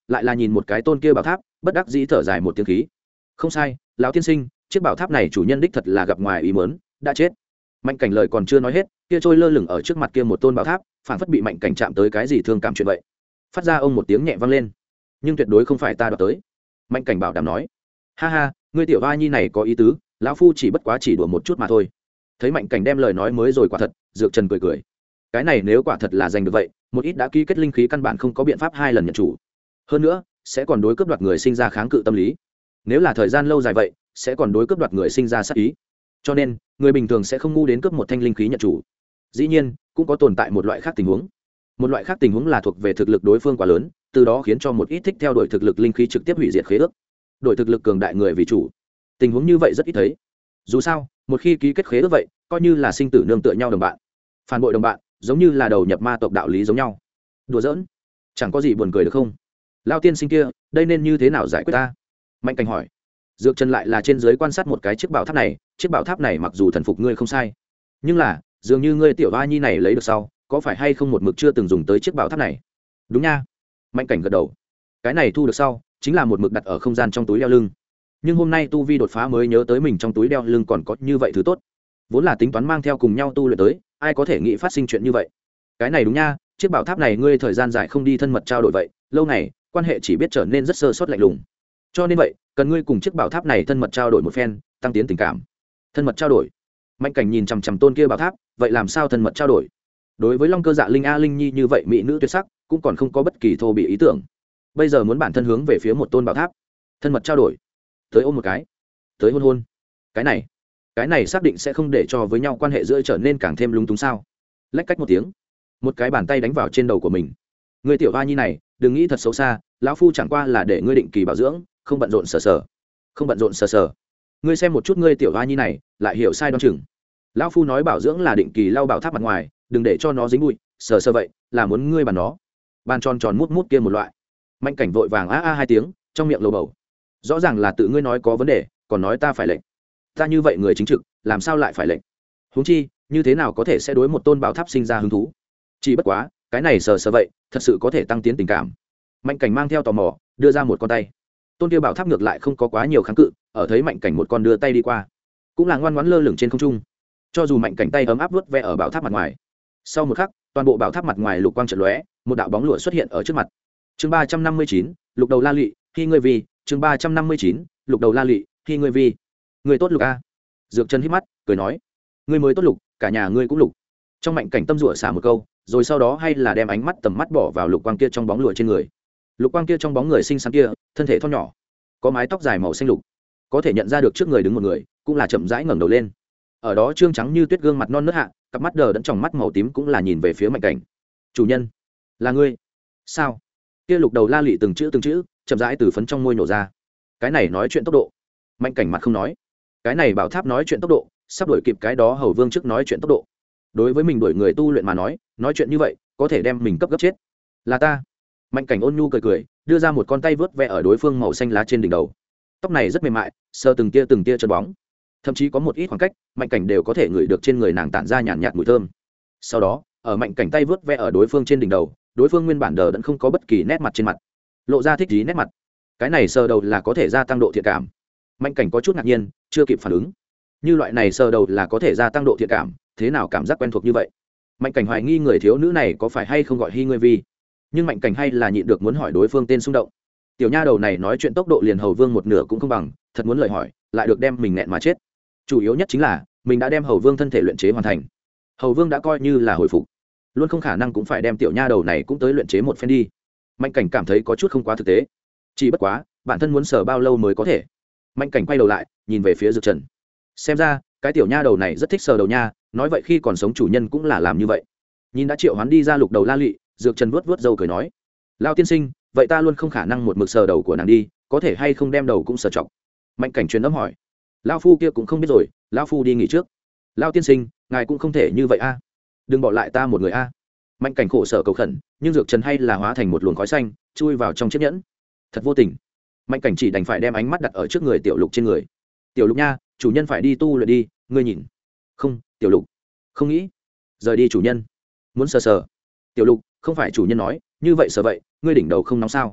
lại là nhìn một cái tôn kia bảo tháp, bất đắc dĩ thở dài một tiếng khí. Không sai, lão tiên sinh, chiếc bảo tháp này chủ nhân đích thật là gặp ngoài ý muốn, đã chết. Mạnh cảnh lời còn chưa nói hết, kia trôi lơ lửng ở trước mặt kia một tôn bảo tháp, phản phất bị mạnh cảnh chạm tới cái gì thương cảm chuyện vậy. Phát ra ông một tiếng nhẹ vang lên, nhưng tuyệt đối không phải ta đoạt tới. Mạnh cảnh bảo đảm nói, ha ha, ngươi tiểu hoa nhi này có ý tứ, lão phu chỉ bất quá chỉ đùa một chút mà thôi. Thấy mạnh cảnh đem lời nói mới rồi quả thật, Dược Trần cười cười, cái này nếu quả thật là giành được vậy, một ít đã ký kết linh khí căn bản không có biện pháp hai lần nhận chủ, hơn nữa sẽ còn đối cướp đoạt người sinh ra kháng cự tâm lý, nếu là thời gian lâu dài vậy sẽ còn đối cướp đoạt người sinh ra sát ý, cho nên người bình thường sẽ không ngu đến cướp một thanh linh khí nhận chủ. Dĩ nhiên cũng có tồn tại một loại khác tình huống, một loại khác tình huống là thuộc về thực lực đối phương quá lớn, từ đó khiến cho một ít thích theo đuổi thực lực linh khí trực tiếp hủy diệt khế ước, đổi thực lực cường đại người vì chủ. Tình huống như vậy rất ít thấy, dù sao một khi ký kết khế ước vậy coi như là sinh tử nương tựa nhau đồng bạn, phản bội đồng bạn giống như là đầu nhập ma tộc đạo lý giống nhau. Đùa giỡn, chẳng có gì buồn cười được không? Lao tiên sinh kia, đây nên như thế nào giải quyết ta? Mạnh cảnh hỏi. Dược Trần lại là trên dưới quan sát một cái chiếc bảo tháp này, chiếc bảo tháp này mặc dù thần phục ngươi không sai, nhưng là dường như ngươi tiểu hoa nhi này lấy được sau, có phải hay không một mực chưa từng dùng tới chiếc bảo tháp này? Đúng nha. Mạnh cảnh gật đầu. Cái này thu được sau, chính là một mực đặt ở không gian trong túi đeo lưng. Nhưng hôm nay tu vi đột phá mới nhớ tới mình trong túi đeo lưng còn có như vậy thứ tốt, vốn là tính toán mang theo cùng nhau tu luyện tới, ai có thể nghĩ phát sinh chuyện như vậy. Cái này đúng nha, chiếc bảo tháp này ngươi thời gian dài không đi thân mật trao đổi vậy, lâu này quan hệ chỉ biết trở nên rất sơ sót lạnh lùng, cho nên vậy cần ngươi cùng chiếc bảo tháp này thân mật trao đổi một phen, tăng tiến tình cảm. Thân mật trao đổi? Mạnh cảnh nhìn chằm chằm tôn kia bảo tháp, vậy làm sao thân mật trao đổi? Đối với Long Cơ Dạ Linh A Linh Nhi như vậy mỹ nữ tuyệt sắc, cũng còn không có bất kỳ thô bị ý tưởng, bây giờ muốn bản thân hướng về phía một tôn bảo tháp, thân mật trao đổi, tới ôm một cái, tới hôn hôn, cái này cái này xác định sẽ không để cho với nhau quan hệ giữa trở nên càng thêm lúng túng sao? Lách cách một tiếng, một cái bàn tay đánh vào trên đầu của mình. Người tiểu hoa nhi này đừng nghĩ thật xấu xa, lão phu chẳng qua là để ngươi định kỳ bảo dưỡng, không bận rộn sờ sờ, không bận rộn sờ sờ. Ngươi xem một chút ngươi tiểu hoa nhi này lại hiểu sai đoan chừng. Lão phu nói bảo dưỡng là định kỳ lau bảo tháp mặt ngoài, đừng để cho nó dính bụi, sờ sờ vậy là muốn ngươi bàn nó, bàn tròn tròn mút mút kia một loại. Mạnh cảnh vội vàng a a hai tiếng, trong miệng lầu bầu, rõ ràng là tự ngươi nói có vấn đề, còn nói ta phải lệnh. Ta như vậy người chính trực làm sao lại phải lệnh? Huống chi như thế nào có thể sẽ đối một tôn bảo tháp sinh ra hứng thú? Chỉ bất quá cái này sờ sờ vậy thật sự có thể tăng tiến tình cảm. Mạnh cảnh mang theo tò mò đưa ra một con tay, tôn kia bảo tháp ngược lại không có quá nhiều kháng cự, ở thấy mạnh cảnh một con đưa tay đi qua, cũng là ngoan ngoãn lơ lửng trên không trung. Cho dù mạnh cảnh tay ấm áp vớt ve ở bảo tháp mặt ngoài, sau một khắc toàn bộ bảo tháp mặt ngoài lục quang trận lóe, một đạo bóng lụa xuất hiện ở trước mặt. Chương ba trăm năm mươi chín, lục đầu la lị khi ngươi vì. Chương ba trăm năm mươi chín, lục đầu la lị khi ngươi vì. Người tốt lục a. Dược Trần hít mắt cười nói, ngươi mới tốt lục, cả nhà ngươi cũng lục. Trong mạnh cảnh tâm rủa xả một câu, rồi sau đó hay là đem ánh mắt tầm mắt bỏ vào lục quang kia trong bóng lụa trên người. Lục quang kia trong bóng người xinh xắn kia, thân thể thon nhỏ, có mái tóc dài màu xanh lục, có thể nhận ra được trước người đứng một người, cũng là chậm rãi ngẩng đầu lên. Ở đó trương trắng như tuyết gương mặt non nớt hạ, cặp mắt đờ đẫn trong mắt màu tím cũng là nhìn về phía mạnh cảnh. Chủ nhân, là ngươi? Sao? Kia lục đầu la lị từng chữ từng chữ, chậm rãi từ phấn trong môi nổ ra. Cái này nói chuyện tốc độ. Mạnh cảnh mặt không nói. Cái này bảo tháp nói chuyện tốc độ, sắp đuổi kịp cái đó hầu vương trước nói chuyện tốc độ. Đối với mình đuổi người tu luyện mà nói, nói chuyện như vậy có thể đem mình cấp gấp chết. Là ta. Mạnh cảnh ôn nhu cười cười, đưa ra một con tay vớt ve ở đối phương màu xanh lá trên đỉnh đầu. Tóc này rất mềm mại, sờ từng tia từng tia chân bóng, thậm chí có một ít khoảng cách mạnh cảnh đều có thể ngửi được trên người nàng tản ra nhàn nhạt mùi thơm. Sau đó ở mạnh cảnh tay vớt ve ở đối phương trên đỉnh đầu, đối phương nguyên bản đờ đẫn không có bất kỳ nét mặt trên mặt, lộ ra thích ý nét mặt. Cái này sờ đầu là có thể gia tăng độ thiện cảm. Mạnh cảnh có chút ngạc nhiên, chưa kịp phản ứng. Như loại này sờ đầu là có thể gia tăng độ thiện cảm, thế nào cảm giác quen thuộc như vậy? Mạnh cảnh hoài nghi người thiếu nữ này có phải hay không gọi Hi ngươi vi, nhưng mạnh cảnh hay là nhịn được muốn hỏi đối phương tên xung động. Tiểu nha đầu này nói chuyện tốc độ liền hầu vương một nửa cũng không bằng, thật muốn lời hỏi lại được đem mình nẹn mà chết. Chủ yếu nhất chính là mình đã đem hầu vương thân thể luyện chế hoàn thành, hầu vương đã coi như là hồi phục, luôn không khả năng cũng phải đem tiểu nha đầu này cũng tới luyện chế một phen đi. Mạnh cảnh cảm thấy có chút không quá thực tế, chỉ bất quá bản thân muốn sờ bao lâu mới có thể. Mạnh cảnh quay đầu lại nhìn về phía Dược Trần, xem ra cái tiểu nha đầu này rất thích sờ đầu nha, nói vậy khi còn sống chủ nhân cũng là làm như vậy. Nhìn đã triệu hoán đi ra lục đầu la lị, Dược Trần vuốt vuốt râu cười nói, lao tiên sinh, vậy ta luôn không khả năng một mực sờ đầu của nàng đi, có thể hay không đem đầu cũng sờ chọc? Mạnh cảnh truyền âm hỏi. Lao phu kia cũng không biết rồi, lao phu đi nghỉ trước. Lao tiên sinh, ngài cũng không thể như vậy a, đừng bỏ lại ta một người a. Mạnh cảnh khổ sở cầu khẩn, nhưng Dược Trần hay là hóa thành một luồng khói xanh chui vào trong chiếc nhẫn. Thật vô tình. Mạnh cảnh chỉ đành phải đem ánh mắt đặt ở trước người tiểu lục trên người. Tiểu lục nha, chủ nhân phải đi tu luyện đi, ngươi nhìn. Không, tiểu lục, không nghĩ rời đi chủ nhân, muốn sờ sờ. Tiểu lục, không phải chủ nhân nói như vậy sờ vậy, ngươi đỉnh đầu không nóng sao?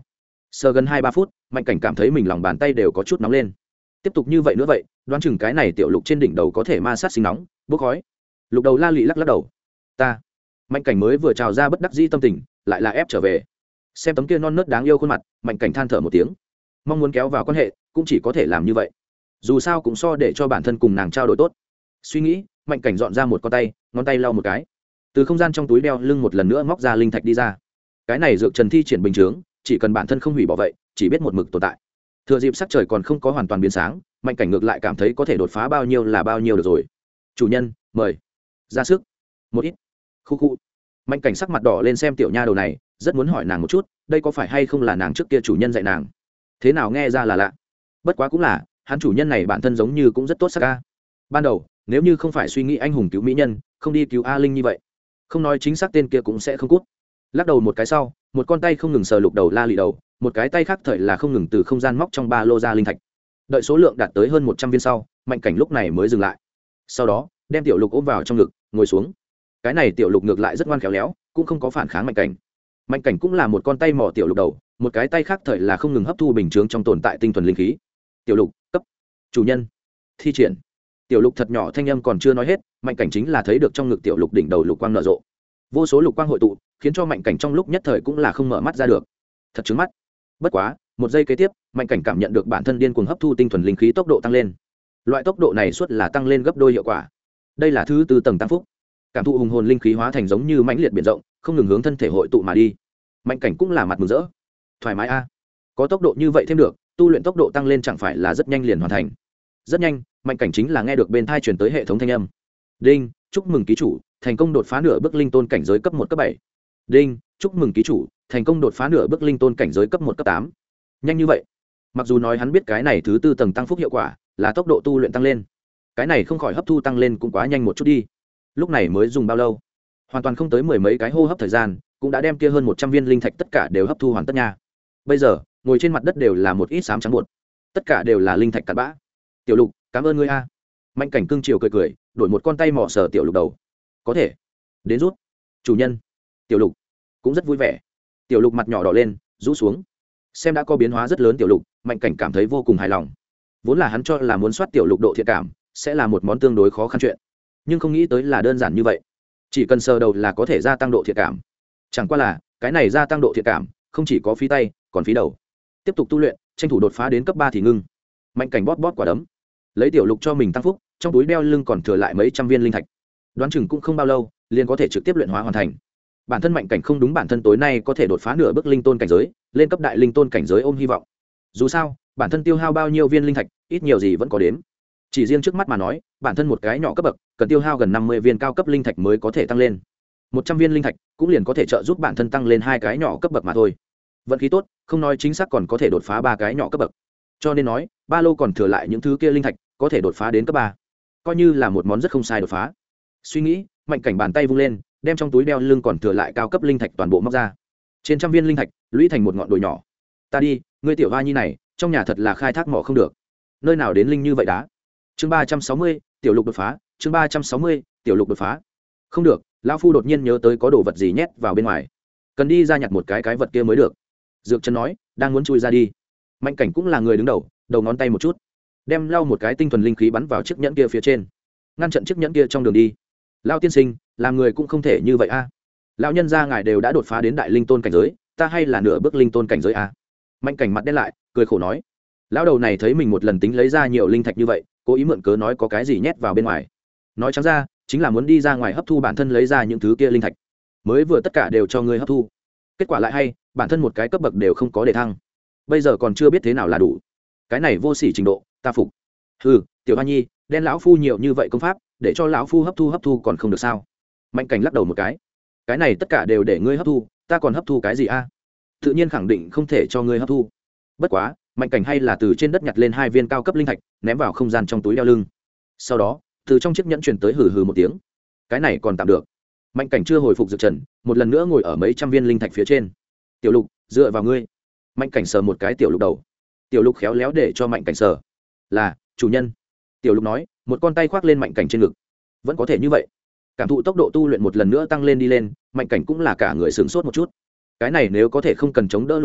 Sờ gần hai ba phút, mạnh cảnh cảm thấy mình lòng bàn tay đều có chút nóng lên. Tiếp tục như vậy nữa vậy, đoán chừng cái này tiểu lục trên đỉnh đầu có thể ma sát sinh nóng bốc khói. Lục đầu la lị lắc lắc đầu. Ta mạnh cảnh mới vừa trào ra bất đắc dĩ tâm tình, lại là ép trở về. Xem tấm kia non nớt đáng yêu khuôn mặt, mạnh cảnh than thở một tiếng. Mong muốn kéo vào quan hệ cũng chỉ có thể làm như vậy, dù sao cũng so để cho bản thân cùng nàng trao đổi tốt. Suy nghĩ, mạnh cảnh dọn ra một con tay, ngón tay lau một cái, từ không gian trong túi đeo lưng một lần nữa móc ra linh thạch đi ra. Cái này dược trần thi triển bình chướng, chỉ cần bản thân không hủy bỏ vậy, chỉ biết một mực tồn tại. Thừa dịp sắc trời còn không có hoàn toàn biến sáng, mạnh cảnh ngược lại cảm thấy có thể đột phá bao nhiêu là bao nhiêu được rồi. Chủ nhân mời ra sức một ít. Khu khu. Mạnh cảnh sắc mặt đỏ lên xem tiểu nha đầu này, rất muốn hỏi nàng một chút, đây có phải hay không là nàng trước kia chủ nhân dạy nàng. Thế nào nghe ra là lạ. Bất quá cũng là, hắn chủ nhân này bản thân giống như cũng rất tốt sắc ca. Ban đầu nếu như không phải suy nghĩ anh hùng cứu mỹ nhân, không đi cứu A Linh như vậy, không nói chính xác tên kia cũng sẽ không cút. Lắc đầu một cái sau, một con tay không ngừng sờ lục đầu la lị đầu, một cái tay khác thời là không ngừng từ không gian móc trong ba lô ra linh thạch. Đợi số lượng đạt tới hơn một trăm viên sau, mạnh cảnh lúc này mới dừng lại. Sau đó đem tiểu lục ôm vào trong ngực, ngồi xuống. Cái này tiểu lục ngược lại rất ngoan khéo léo, cũng không có phản kháng mạnh cảnh. Mạnh cảnh cũng là một con tay mò tiểu lục đầu, một cái tay khác thời là không ngừng hấp thu bình chướng trong tồn tại tinh thuần linh khí. Tiểu lục cấp chủ nhân thi triển. Tiểu lục thật nhỏ thanh âm còn chưa nói hết, mạnh cảnh chính là thấy được trong ngực tiểu lục đỉnh đầu lục quang nở rộ, vô số lục quang hội tụ, khiến cho mạnh cảnh trong lúc nhất thời cũng là không mở mắt ra được, thật trứng mắt. Bất quá một giây kế tiếp, mạnh cảnh cảm nhận được bản thân điên cuồng hấp thu tinh thuần linh khí tốc độ tăng lên. Loại tốc độ này suốt là tăng lên gấp đôi hiệu quả. Đây là thứ tư tầng tăng phúc. Cảm thụ hùng hồn linh khí hóa thành giống như mãnh liệt biển rộng, không ngừng hướng thân thể hội tụ mà đi. Mạnh cảnh cũng là mặt mừng rỡ, thoải mái a, có tốc độ như vậy thêm được, tu luyện tốc độ tăng lên chẳng phải là rất nhanh liền hoàn thành. Rất nhanh, mạnh cảnh chính là nghe được bên thai truyền tới hệ thống thanh âm. Đinh, chúc mừng ký chủ thành công đột phá nửa bước linh tôn cảnh giới cấp một cấp bảy. Đinh, chúc mừng ký chủ thành công đột phá nửa bước linh tôn cảnh giới cấp một cấp tám. Nhanh như vậy. Mặc dù nói hắn biết cái này thứ tư tầng tăng phúc hiệu quả là tốc độ tu luyện tăng lên, cái này không khỏi hấp thu tăng lên cũng quá nhanh một chút đi. Lúc này mới dùng bao lâu, hoàn toàn không tới mười mấy cái hô hấp thời gian, cũng đã đem kia hơn một trăm viên linh thạch tất cả đều hấp thu hoàn tất nha. Bây giờ ngồi trên mặt đất đều là một ít xám trắng bột, tất cả đều là linh thạch cặn bã. Tiểu lục, cảm ơn ngươi a. Mạnh cảnh cương chiều cười cười, đổi một con tay mò sờ tiểu lục đầu. Có thể đến rút. Chủ nhân. Tiểu lục cũng rất vui vẻ. Tiểu lục mặt nhỏ đỏ lên, rũ xuống. Xem đã có biến hóa rất lớn tiểu lục, mạnh cảnh cảm thấy vô cùng hài lòng. Vốn là hắn cho là muốn soát tiểu lục độ thiện cảm sẽ là một món tương đối khó khăn chuyện, nhưng không nghĩ tới là đơn giản như vậy. Chỉ cần sờ đầu là có thể gia tăng độ thiện cảm. Chẳng qua là cái này gia tăng độ thiện cảm không chỉ có phí tay còn phí đầu. Tiếp tục tu luyện, tranh thủ đột phá đến cấp ba thì ngưng. Mạnh cảnh bóp bóp quả đấm, lấy tiểu lục cho mình tăng phúc, trong túi đeo lưng còn thừa lại mấy trăm viên linh thạch, đoán chừng cũng không bao lâu liền có thể trực tiếp luyện hóa hoàn thành. Bản thân mạnh cảnh không đúng, bản thân tối nay có thể đột phá nửa bước linh tôn cảnh giới, lên cấp đại linh tôn cảnh giới ôm hy vọng. Dù sao bản thân tiêu hao bao nhiêu viên linh thạch ít nhiều gì vẫn có đến. Chỉ riêng trước mắt mà nói, bản thân một cái nhỏ cấp bậc cần tiêu hao gần năm mươi viên cao cấp linh thạch mới có thể tăng lên. Một trăm viên linh thạch cũng liền có thể trợ giúp bản thân tăng lên hai cái nhỏ cấp bậc mà thôi. Vận khí tốt, không nói chính xác còn có thể đột phá ba cái nhỏ cấp bậc. Cho nên nói, ba lô còn thừa lại những thứ kia linh thạch có thể đột phá đến cấp ba, coi như là một món rất không sai đột phá. Suy nghĩ, mạnh cảnh bàn tay vung lên, đem trong túi đeo lưng còn thừa lại cao cấp linh thạch toàn bộ móc ra. Trên trăm viên linh thạch lũy thành một ngọn đồi nhỏ. Ta đi, ngươi tiểu hoa nhi này trong nhà thật là khai thác mỏ không được, nơi nào đến linh như vậy đá. Chương ba trăm sáu mươi, tiểu lục đột phá. Chương ba trăm sáu mươi, tiểu lục đột phá. Không được, lão phu đột nhiên nhớ tới có đồ vật gì nhét vào bên ngoài, cần đi ra nhặt một cái cái vật kia mới được. Dược Trần nói, đang muốn chui ra đi. Mạnh cảnh cũng là người đứng đầu, đầu ngón tay một chút, đem lau một cái tinh thuần linh khí bắn vào chiếc nhẫn kia phía trên, ngăn chặn chiếc nhẫn kia trong đường đi. Lão tiên sinh, làm người cũng không thể như vậy a. Lão nhân gia ngài đều đã đột phá đến đại linh tôn cảnh giới, ta hay là nửa bước linh tôn cảnh giới a. Mạnh cảnh mặt đen lại, cười khổ nói. Lão đầu này thấy mình một lần tính lấy ra nhiều linh thạch như vậy, cố ý mượn cớ nói có cái gì nhét vào bên ngoài. Nói trắng ra, chính là muốn đi ra ngoài hấp thu bản thân lấy ra những thứ kia linh thạch. Mới vừa tất cả đều cho ngươi hấp thu, kết quả lại hay, bản thân một cái cấp bậc đều không có để thăng. Bây giờ còn chưa biết thế nào là đủ. Cái này vô sỉ trình độ, ta phục. Hừ, tiểu hoa nhi, đen lão phu nhiều như vậy công pháp, để cho lão phu hấp thu hấp thu còn không được sao? Mạnh cảnh lắc đầu một cái. Cái này tất cả đều để ngươi hấp thu, ta còn hấp thu cái gì a? Tự nhiên khẳng định không thể cho ngươi hấp thu. Bất quá, mạnh cảnh hay là từ trên đất nhặt lên hai viên cao cấp linh thạch, ném vào không gian trong túi đeo lưng. Sau đó, từ trong chiếc nhẫn truyền tới hừ hừ một tiếng. Cái này còn tạm được. Mạnh cảnh chưa hồi phục Dược Trần, một lần nữa ngồi ở mấy trăm viên linh thạch phía trên. Tiểu lục, dựa vào ngươi. Mạnh cảnh sờ một cái tiểu lục đầu. Tiểu lục khéo léo để cho mạnh cảnh sờ. Là chủ nhân. Tiểu lục nói, một con tay khoác lên mạnh cảnh trên ngực. Vẫn có thể như vậy. Cảm thụ tốc độ tu luyện một lần nữa tăng lên đi lên, mạnh cảnh cũng là cả người sửng sốt một chút. Cái này nếu có thể không cần chống đỡ lục đầu,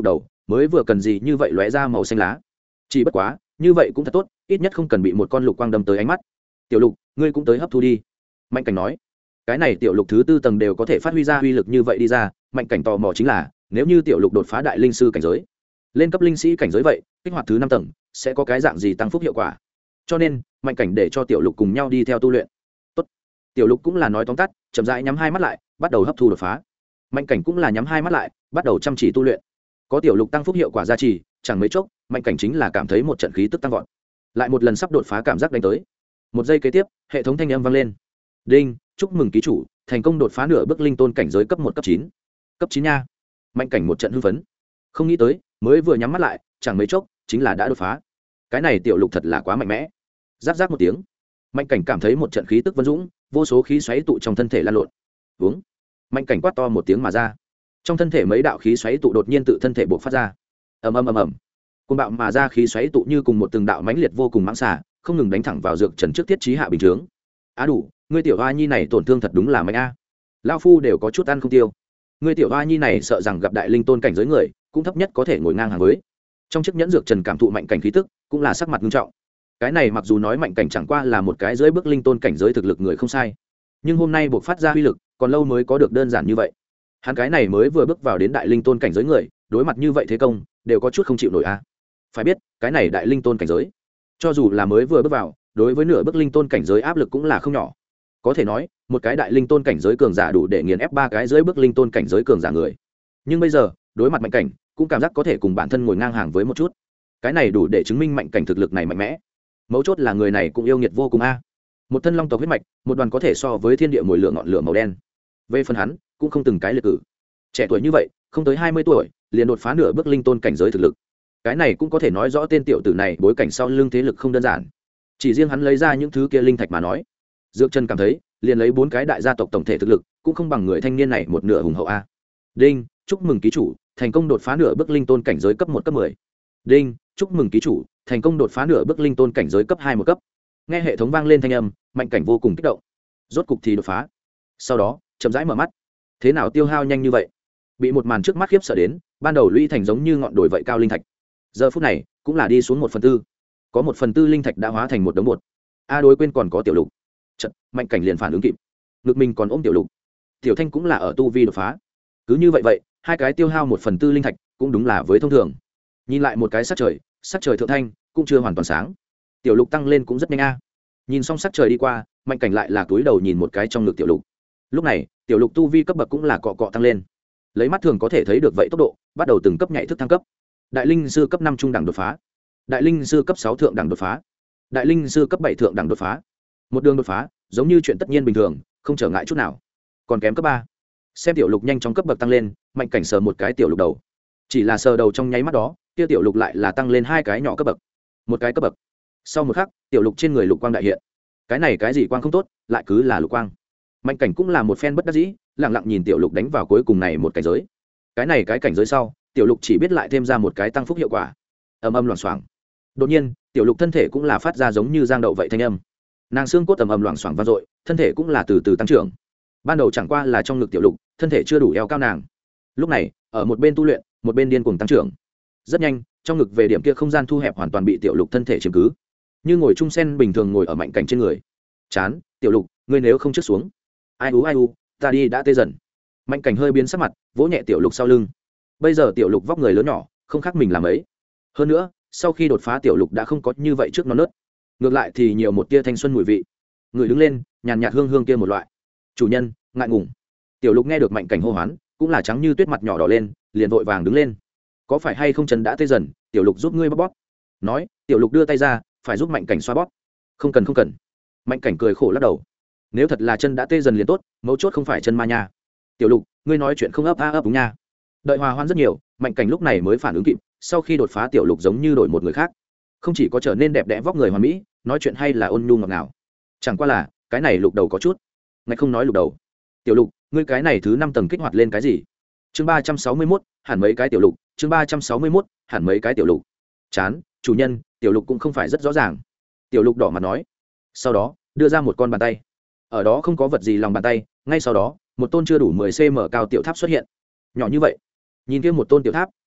mới vừa cần gì như vậy lóe ra màu xanh lá. Chỉ bất quá như vậy cũng thật tốt, ít nhất không cần bị một con lục quang đâm tới ánh mắt. Tiểu lục, ngươi cũng tới hấp thu đi. Mạnh cảnh nói, cái này tiểu lục thứ tư tầng đều có thể phát huy ra uy lực như vậy đi ra. Mạnh cảnh tò mò chính là, nếu như tiểu lục đột phá đại linh sư cảnh giới, lên cấp linh sĩ cảnh giới vậy, kích hoạt thứ năm tầng sẽ có cái dạng gì tăng phúc hiệu quả. Cho nên mạnh cảnh để cho tiểu lục cùng nhau đi theo tu luyện. Tốt. Tiểu lục cũng là nói tóm tắt, chậm rãi nhắm hai mắt lại, bắt đầu hấp thu đột phá. Mạnh cảnh cũng là nhắm hai mắt lại, bắt đầu chăm chỉ tu luyện. Có tiểu lục tăng phúc hiệu quả gia trì, chẳng mấy chốc mạnh cảnh chính là cảm thấy một trận khí tức tăng vọt, lại một lần sắp đột phá cảm giác đánh tới. Một giây kế tiếp, hệ thống thanh âm vang lên. Đinh, chúc mừng ký chủ thành công đột phá nửa bước linh tôn cảnh giới cấp một cấp chín. Cấp chín nha. Mạnh cảnh một trận hưng phấn, không nghĩ tới mới vừa nhắm mắt lại chẳng mấy chốc chính là đã đột phá. Cái này tiểu lục thật là quá mạnh mẽ. Giáp giáp một tiếng, mạnh cảnh cảm thấy một trận khí tức vân dũng, vô số khí xoáy tụ trong thân thể lan lộn. Uống. Mạnh cảnh quát to một tiếng mà ra, trong thân thể mấy đạo khí xoáy tụ đột nhiên tự thân thể bộc phát ra. Ầm ầm ầm ầm. Côn bạo mà ra khí xoáy tụ như cùng một từng đạo mãnh liệt vô cùng mãng xà, không ngừng đánh thẳng vào dược trần trước thiết trí hạ bình chướng. Á đủ, ngươi tiểu hoa nhi này tổn thương thật đúng là mạnh a. Lão phu đều có chút ăn không tiêu. Ngươi tiểu hoa nhi này sợ rằng gặp đại linh tôn cảnh giới người, cũng thấp nhất có thể ngồi ngang hàng với. Trong chiếc nhẫn dược trần cảm thụ mạnh cảnh khí tức, cũng là sắc mặt nghiêm trọng. Cái này mặc dù nói mạnh cảnh chẳng qua là một cái dưới bước linh tôn cảnh giới thực lực người không sai, nhưng hôm nay buộc phát ra uy lực, còn lâu mới có được đơn giản như vậy. Hắn cái này mới vừa bước vào đến đại linh tôn cảnh giới người, đối mặt như vậy thế công, đều có chút không chịu nổi a. Phải biết, cái này đại linh tôn cảnh giới, cho dù là mới vừa bước vào, đối với nửa bước linh tôn cảnh giới áp lực cũng là không nhỏ. Có thể nói, một cái đại linh tôn cảnh giới cường giả đủ để nghiền ép ba cái dưới bước linh tôn cảnh giới cường giả người. Nhưng bây giờ, đối mặt mạnh cảnh, cũng cảm giác có thể cùng bản thân ngồi ngang hàng với một chút. Cái này đủ để chứng minh mạnh cảnh thực lực này mạnh mẽ. Mấu chốt là người này cũng yêu nghiệt vô cùng a. Một thân long tộc huyết mạch, một đoàn có thể so với thiên địa mùi lửa ngọn lửa màu đen. Về phần hắn, cũng không từng cái liệt cử. Trẻ tuổi như vậy, không tới hai mươi tuổi, liền đột phá nửa bước linh tôn cảnh giới thực lực. Cái này cũng có thể nói rõ tên tiểu tử này bối cảnh sau lưng thế lực không đơn giản. Chỉ riêng hắn lấy ra những thứ kia linh thạch mà nói, Dược Trần cảm thấy, liền lấy bốn cái đại gia tộc tổng thể thực lực, cũng không bằng người thanh niên này một nửa hùng hậu a. Đinh, chúc mừng ký chủ, thành công đột phá nửa bước linh tôn cảnh giới cấp một cấp mười. Đinh, chúc mừng ký chủ, thành công đột phá nửa bước linh tôn cảnh giới cấp hai một cấp. Nghe hệ thống vang lên thanh âm, mạnh cảnh vô cùng kích động. Rốt cục thì đột phá. Sau đó, chậm rãi mở mắt. Thế nào tiêu hao nhanh như vậy? Bị một màn trước mắt khiếp sợ đến, ban đầu lũy thành giống như ngọn đồi vậy cao linh thạch. Giờ phút này, cũng là đi xuống một phần tư. Có một phần tư linh thạch đã hóa thành một đống bột. A đối quên còn có tiểu lục. Chợt, mạnh cảnh liền phản ứng kịp. Ngực mình còn ôm tiểu lục. Tiểu Thanh cũng là ở tu vi đột phá. Cứ như vậy vậy, hai cái tiêu hao một phần tư linh thạch, cũng đúng là với thông thường. Nhìn lại một cái sắc trời, sắc trời thượng thanh cũng chưa hoàn toàn sáng. Tiểu lục tăng lên cũng rất nhanh a. Nhìn xong sắc trời đi qua, mạnh cảnh lại là túi đầu nhìn một cái trong ngực tiểu lục. Lúc này, tiểu lục tu vi cấp bậc cũng là cọ cọ tăng lên. Lấy mắt thường có thể thấy được vậy tốc độ, bắt đầu từng cấp nhảy thức thăng cấp. Đại linh sư cấp năm trung đẳng đột phá, đại linh sư cấp sáu thượng đẳng đột phá, đại linh sư cấp bảy thượng đẳng đột phá. Một đường đột phá, giống như chuyện tất nhiên bình thường, không trở ngại chút nào. Còn kém cấp ba. Xem tiểu lục nhanh chóng cấp bậc tăng lên, mạnh cảnh sờ một cái tiểu lục đầu. Chỉ là sờ đầu trong nháy mắt đó, kia tiểu lục lại là tăng lên hai cái nhỏ cấp bậc. Một cái cấp bậc. Sau một khắc, tiểu lục trên người lục quang đại hiện. Cái này cái gì quang không tốt, lại cứ là lục quang. Mạnh cảnh cũng là một phen bất đắc dĩ, lặng lặng nhìn tiểu lục đánh vào cuối cùng này một cảnh giới. Cái này cái cảnh giới sau, tiểu lục chỉ biết lại thêm ra một cái tăng phúc hiệu quả. Ầm ầm loảng xoảng. Đột nhiên, tiểu lục thân thể cũng là phát ra giống như giang đậu vậy thanh âm. Nàng xương cốt ầm ầm loảng xoảng vang dội, thân thể cũng là từ từ tăng trưởng. Ban đầu chẳng qua là trong ngực tiểu lục, thân thể chưa đủ eo cao nàng. Lúc này, ở một bên tu luyện, một bên điên cuồng tăng trưởng. Rất nhanh, trong ngực về điểm kia không gian thu hẹp hoàn toàn bị tiểu lục thân thể chiếm cứ. Như ngồi chung sen bình thường ngồi ở mạnh cảnh trên người. Chán, tiểu lục, ngươi nếu không trước xuống. Ai u ai u, ta đi đã tê dần. Mạnh cảnh hơi biến sắc mặt, vỗ nhẹ tiểu lục sau lưng. Bây giờ tiểu lục vóc người lớn nhỏ, không khác mình làm ấy. Hơn nữa, sau khi đột phá tiểu lục đã không có như vậy trước non nớt. Ngược lại thì nhiều một tia thanh xuân mùi vị. Người đứng lên, nhàn nhạt hương hương kia một loại. Chủ nhân, ngại ngùng. Tiểu lục nghe được mạnh cảnh hô hoán, cũng là trắng như tuyết mặt nhỏ đỏ lên, liền vội vàng đứng lên. Có phải hay không chân đã tê dần, tiểu lục giúp ngươi bóp bóp. Nói, tiểu lục đưa tay ra, phải giúp mạnh cảnh xoa bóp. Không cần không cần. Mạnh cảnh cười khổ lắc đầu. Nếu thật là chân đã tê dần liền tốt, mấu chốt không phải chân ma nha. Tiểu lục, ngươi nói chuyện không ấp a ấp đúng nha. Đợi hòa hoan rất nhiều, mạnh cảnh lúc này mới phản ứng kịp, sau khi đột phá tiểu lục giống như đổi một người khác, không chỉ có trở nên đẹp đẽ vóc người hoàn mỹ, nói chuyện hay là ôn nhu ngọt ngào. Chẳng qua là cái này lục đầu có chút, ngạch không nói lục đầu. Tiểu lục, ngươi cái này thứ năm tầng kích hoạt lên cái gì? Chương ba trăm sáu mươi mốt, hẳn mấy cái tiểu lục. Chương ba trăm sáu mươi mốt, hẳn mấy cái tiểu lục. Chán, chủ nhân, tiểu lục cũng không phải rất rõ ràng. Tiểu lục đỏ mặt nói, sau đó đưa ra một con bàn tay. Ở đó không có vật gì lòng bàn tay, ngay sau đó một tôn chưa đủ mười xăng-ti-mét cao tiểu tháp xuất hiện. Nhỏ như vậy, nhìn kia một tôn tiểu tháp,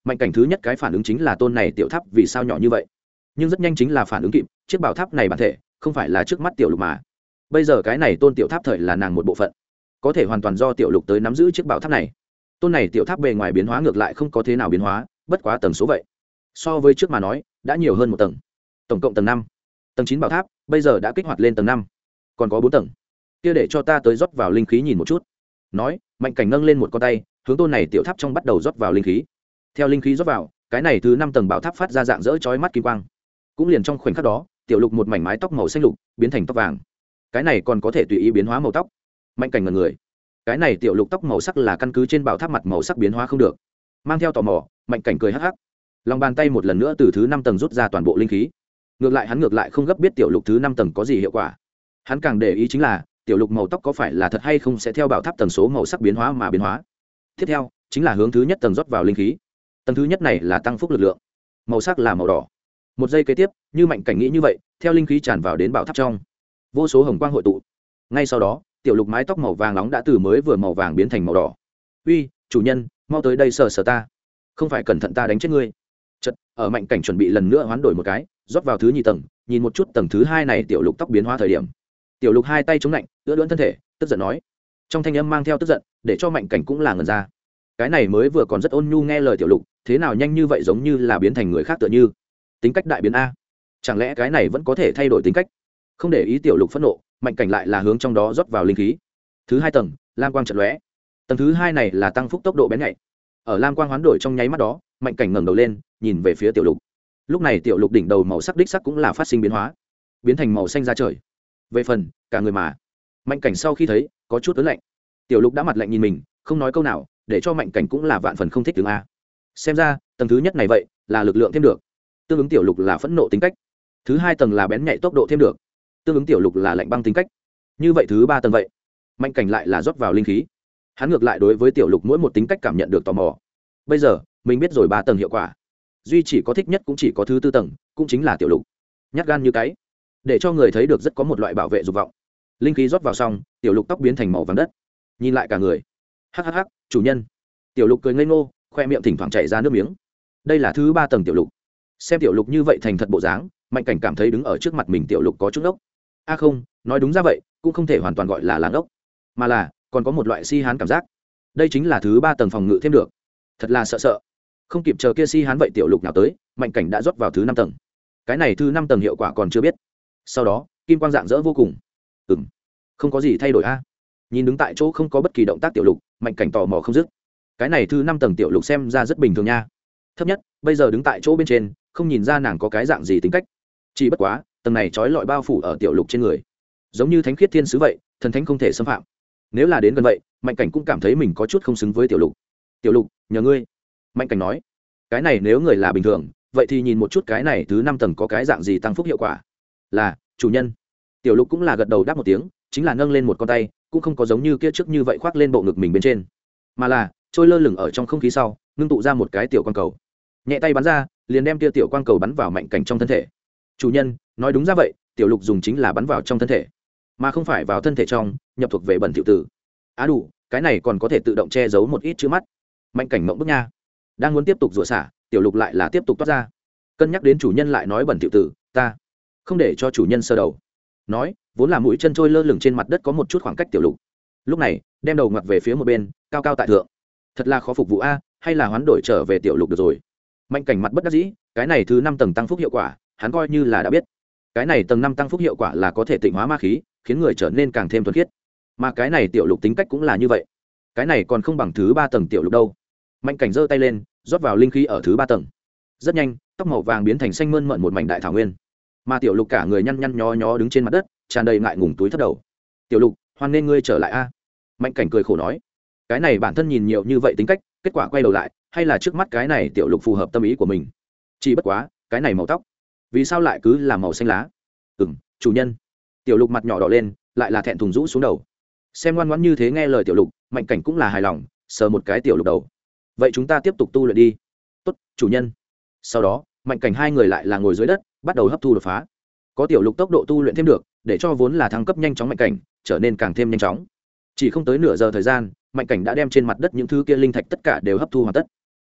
Mạnh cảnh thứ nhất cái phản ứng chính là tôn này tiểu tháp vì sao nhỏ như vậy, nhưng rất nhanh chính là phản ứng kịp, chiếc bảo tháp này bản thể không phải là trước mắt tiểu lục mà bây giờ cái này tôn tiểu tháp thời là nàng một bộ phận, có thể hoàn toàn do tiểu lục tới nắm giữ chiếc bảo tháp này. Tôn này tiểu tháp bề ngoài biến hóa ngược lại không có thế nào biến hóa, bất quá tầng số vậy so với trước mà nói đã nhiều hơn một tầng, tổng cộng tầng năm. Tầng chín bảo tháp bây giờ đã kích hoạt lên tầng năm, còn có bốn tầng kia, để cho ta tới rót vào linh khí nhìn một chút. Nói, Mạnh cảnh nâng lên một con tay hướng tôn này tiểu tháp trong bắt đầu rót vào linh khí. Theo linh khí rót vào, cái này thứ năm tầng bảo tháp phát ra dạng rỡ chói mắt kim quang. Cũng liền trong khoảnh khắc đó, tiểu lục một mảnh mái tóc màu xanh lục biến thành tóc vàng. Cái này còn có thể tùy ý biến hóa màu tóc. Mạnh cảnh ngẩn người, cái này tiểu lục tóc màu sắc là căn cứ trên bảo tháp mặt màu sắc biến hóa không được. Mang theo tò mò, Mạnh cảnh cười hắc hắc, lòng bàn tay một lần nữa từ thứ năm tầng rút ra toàn bộ linh khí. Ngược lại hắn ngược lại không gấp biết tiểu lục thứ năm tầng có gì hiệu quả, hắn càng để ý chính là tiểu lục màu tóc có phải là thật hay không sẽ theo bảo tháp tầng số màu sắc biến hóa mà biến hóa. Tiếp theo chính là hướng thứ nhất tầng rót vào linh khí. Tầng thứ nhất này là tăng phúc lực lượng, màu sắc là màu đỏ. Một giây kế tiếp, như Mạnh cảnh nghĩ như vậy, theo linh khí tràn vào đến bảo tháp trong, vô số hồng quang hội tụ. Ngay sau đó, tiểu lục mái tóc màu vàng nóng đã từ mới vừa màu vàng biến thành màu đỏ. Uy, chủ nhân, mau tới đây sờ sờ ta, không phải cẩn thận ta đánh chết ngươi. Chật, ở Mạnh cảnh chuẩn bị lần nữa hoán đổi một cái, rót vào thứ nhì tầng, nhìn một chút tầng thứ hai này tiểu lục tóc biến hóa thời điểm, tiểu lục hai tay chống lạnh, ưỡn ưỡn thân thể, tức giận nói, trong thanh âm mang theo tức giận, để cho Mạnh cảnh cũng là ngẩn ra. Cái này mới vừa còn rất ôn nhu nghe lời tiểu lục, thế nào nhanh như vậy giống như là biến thành người khác tựa như. Tính cách đại biến a, chẳng lẽ cái này vẫn có thể thay đổi tính cách? Không để ý tiểu lục phẫn nộ, Mạnh cảnh lại là hướng trong đó rót vào linh khí. Thứ hai tầng, lam quang chợt lóe. Tầng thứ hai này là tăng phúc tốc độ bén nhạy. Ở lam quang hoán đổi trong nháy mắt đó, Mạnh cảnh ngẩng đầu lên, nhìn về phía tiểu lục. Lúc này tiểu lục đỉnh đầu màu sắc đích sắc cũng là phát sinh biến hóa, biến thành màu xanh da trời. Về phần cả người mà, Mạnh cảnh sau khi thấy có chút ớn lạnh. Tiểu lục đã mặt lạnh nhìn mình, không nói câu nào, để cho Mạnh cảnh cũng là vạn phần không thích tướng a. Xem ra tầng thứ nhất này vậy là lực lượng thêm được, tương ứng tiểu lục là phẫn nộ tính cách. Thứ hai tầng là bén nhạy tốc độ thêm được, tương ứng tiểu lục là lạnh băng tính cách. Như vậy thứ ba tầng vậy, Mạnh cảnh lại là rót vào linh khí. Hắn ngược lại đối với tiểu lục mỗi một tính cách cảm nhận được tò mò. Bây giờ mình biết rồi ba tầng hiệu quả, duy chỉ có thích nhất cũng chỉ có thứ tư tầng, cũng chính là tiểu lục nhát gan như cái, để cho người thấy được rất có một loại bảo vệ dục vọng. Linh khí rót vào xong, tiểu lục tóc biến thành màu vàng đất, nhìn lại cả người hhh, chủ nhân. Tiểu lục cười ngây ngô, khoe miệng thỉnh thoảng chảy ra nước miếng. Đây là thứ ba tầng tiểu lục. Xem tiểu lục như vậy thành thật bộ dáng, Mạnh cảnh cảm thấy đứng ở trước mặt mình tiểu lục có chút ốc. A à không, nói đúng ra vậy cũng không thể hoàn toàn gọi là làng ốc, mà là còn có một loại si hán cảm giác. Đây chính là thứ ba tầng phòng ngự thêm được, thật là sợ sợ. Không kịp chờ kia si hán vậy tiểu lục nào tới, Mạnh cảnh đã rót vào thứ năm tầng. Cái này thứ năm tầng hiệu quả còn chưa biết. Sau đó kim quang dạng dỡ vô cùng. Ừm, không có gì thay đổi a. Nhìn đứng tại chỗ không có bất kỳ động tác tiểu lục, Mạnh cảnh tò mò không dứt. Cái này thứ năm tầng tiểu lục xem ra rất bình thường nha. Thấp nhất bây giờ đứng tại chỗ bên trên, không nhìn ra nàng có cái dạng gì tính cách. Chỉ bất quá tầng này trói lọi bao phủ ở tiểu lục trên người, giống như thánh khiết thiên sứ vậy, thần thánh không thể xâm phạm. Nếu là đến gần vậy, Mạnh cảnh cũng cảm thấy mình có chút không xứng với tiểu lục. Tiểu lục, nhờ ngươi. Mạnh cảnh nói, cái này nếu người là bình thường, vậy thì nhìn một chút cái này thứ năm tầng có cái dạng gì tăng phúc hiệu quả. Là chủ nhân. Tiểu lục cũng là gật đầu đáp một tiếng, chính là nâng lên một con tay, cũng không có giống như kia trước như vậy khoác lên bộ ngực mình bên trên, mà là trôi lơ lửng ở trong không khí sau, ngưng tụ ra một cái tiểu quang cầu, nhẹ tay bắn ra, liền đem tia tiểu quang cầu bắn vào Mạnh cảnh trong thân thể. Chủ nhân, nói đúng ra vậy, tiểu lục dùng chính là bắn vào trong thân thể, mà không phải vào thân thể trong, nhập thuộc về bẩn tiểu tử. Á đủ, cái này còn có thể tự động che giấu một ít chữ mắt. Mạnh cảnh mộng bức nha, đang muốn tiếp tục rủa xả, tiểu lục lại là tiếp tục toát ra. Cân nhắc đến chủ nhân lại nói bẩn tiểu tử, ta không để cho chủ nhân sơ đầu. Nói, vốn là mũi chân trôi lơ lửng trên mặt đất có một chút khoảng cách tiểu lục, lúc này đem đầu ngoặt về phía một bên, cao cao tại thượng. Thật là khó phục vụ a, hay là hoán đổi trở về tiểu lục được rồi. Mạnh cảnh mặt bất đắc dĩ, cái này thứ năm tầng tăng phúc hiệu quả, hắn coi như là đã biết. Cái này tầng năm tăng phúc hiệu quả là có thể tịnh hóa ma khí, khiến người trở nên càng thêm thuần khiết. Mà cái này tiểu lục tính cách cũng là như vậy. Cái này còn không bằng thứ ba tầng tiểu lục đâu. Mạnh cảnh giơ tay lên, rót vào linh khí ở thứ ba tầng. Rất nhanh, tóc màu vàng biến thành xanh mơn mởn một mảnh đại thảo nguyên. Mà tiểu lục cả người nhăn nhăn nhó nhó đứng trên mặt đất, tràn đầy ngại ngùng túi thấp đầu. Tiểu lục, hoan nên ngươi trở lại a. Mạnh cảnh cười khổ nói, cái này bản thân nhìn nhiều như vậy tính cách, kết quả quay đầu lại hay là trước mắt cái này tiểu lục phù hợp tâm ý của mình. Chỉ bất quá cái này màu tóc vì sao lại cứ là màu xanh lá. Ừm, chủ nhân. Tiểu lục mặt nhỏ đỏ lên, lại là thẹn thùng rũ xuống đầu. Xem ngoan ngoãn như thế nghe lời tiểu lục, Mạnh cảnh cũng là hài lòng, sờ một cái tiểu lục đầu. Vậy chúng ta tiếp tục tu luyện đi. Tốt, chủ nhân. Sau đó Mạnh cảnh hai người lại là ngồi dưới đất, bắt đầu hấp thu đột phá. Có tiểu lục tốc độ tu luyện thêm được, để cho vốn là thăng cấp nhanh chóng Mạnh cảnh trở nên càng thêm nhanh chóng. Chỉ không tới nửa giờ thời gian, Mạnh cảnh đã đem trên mặt đất những thứ kia linh thạch tất cả đều hấp thu hoàn tất.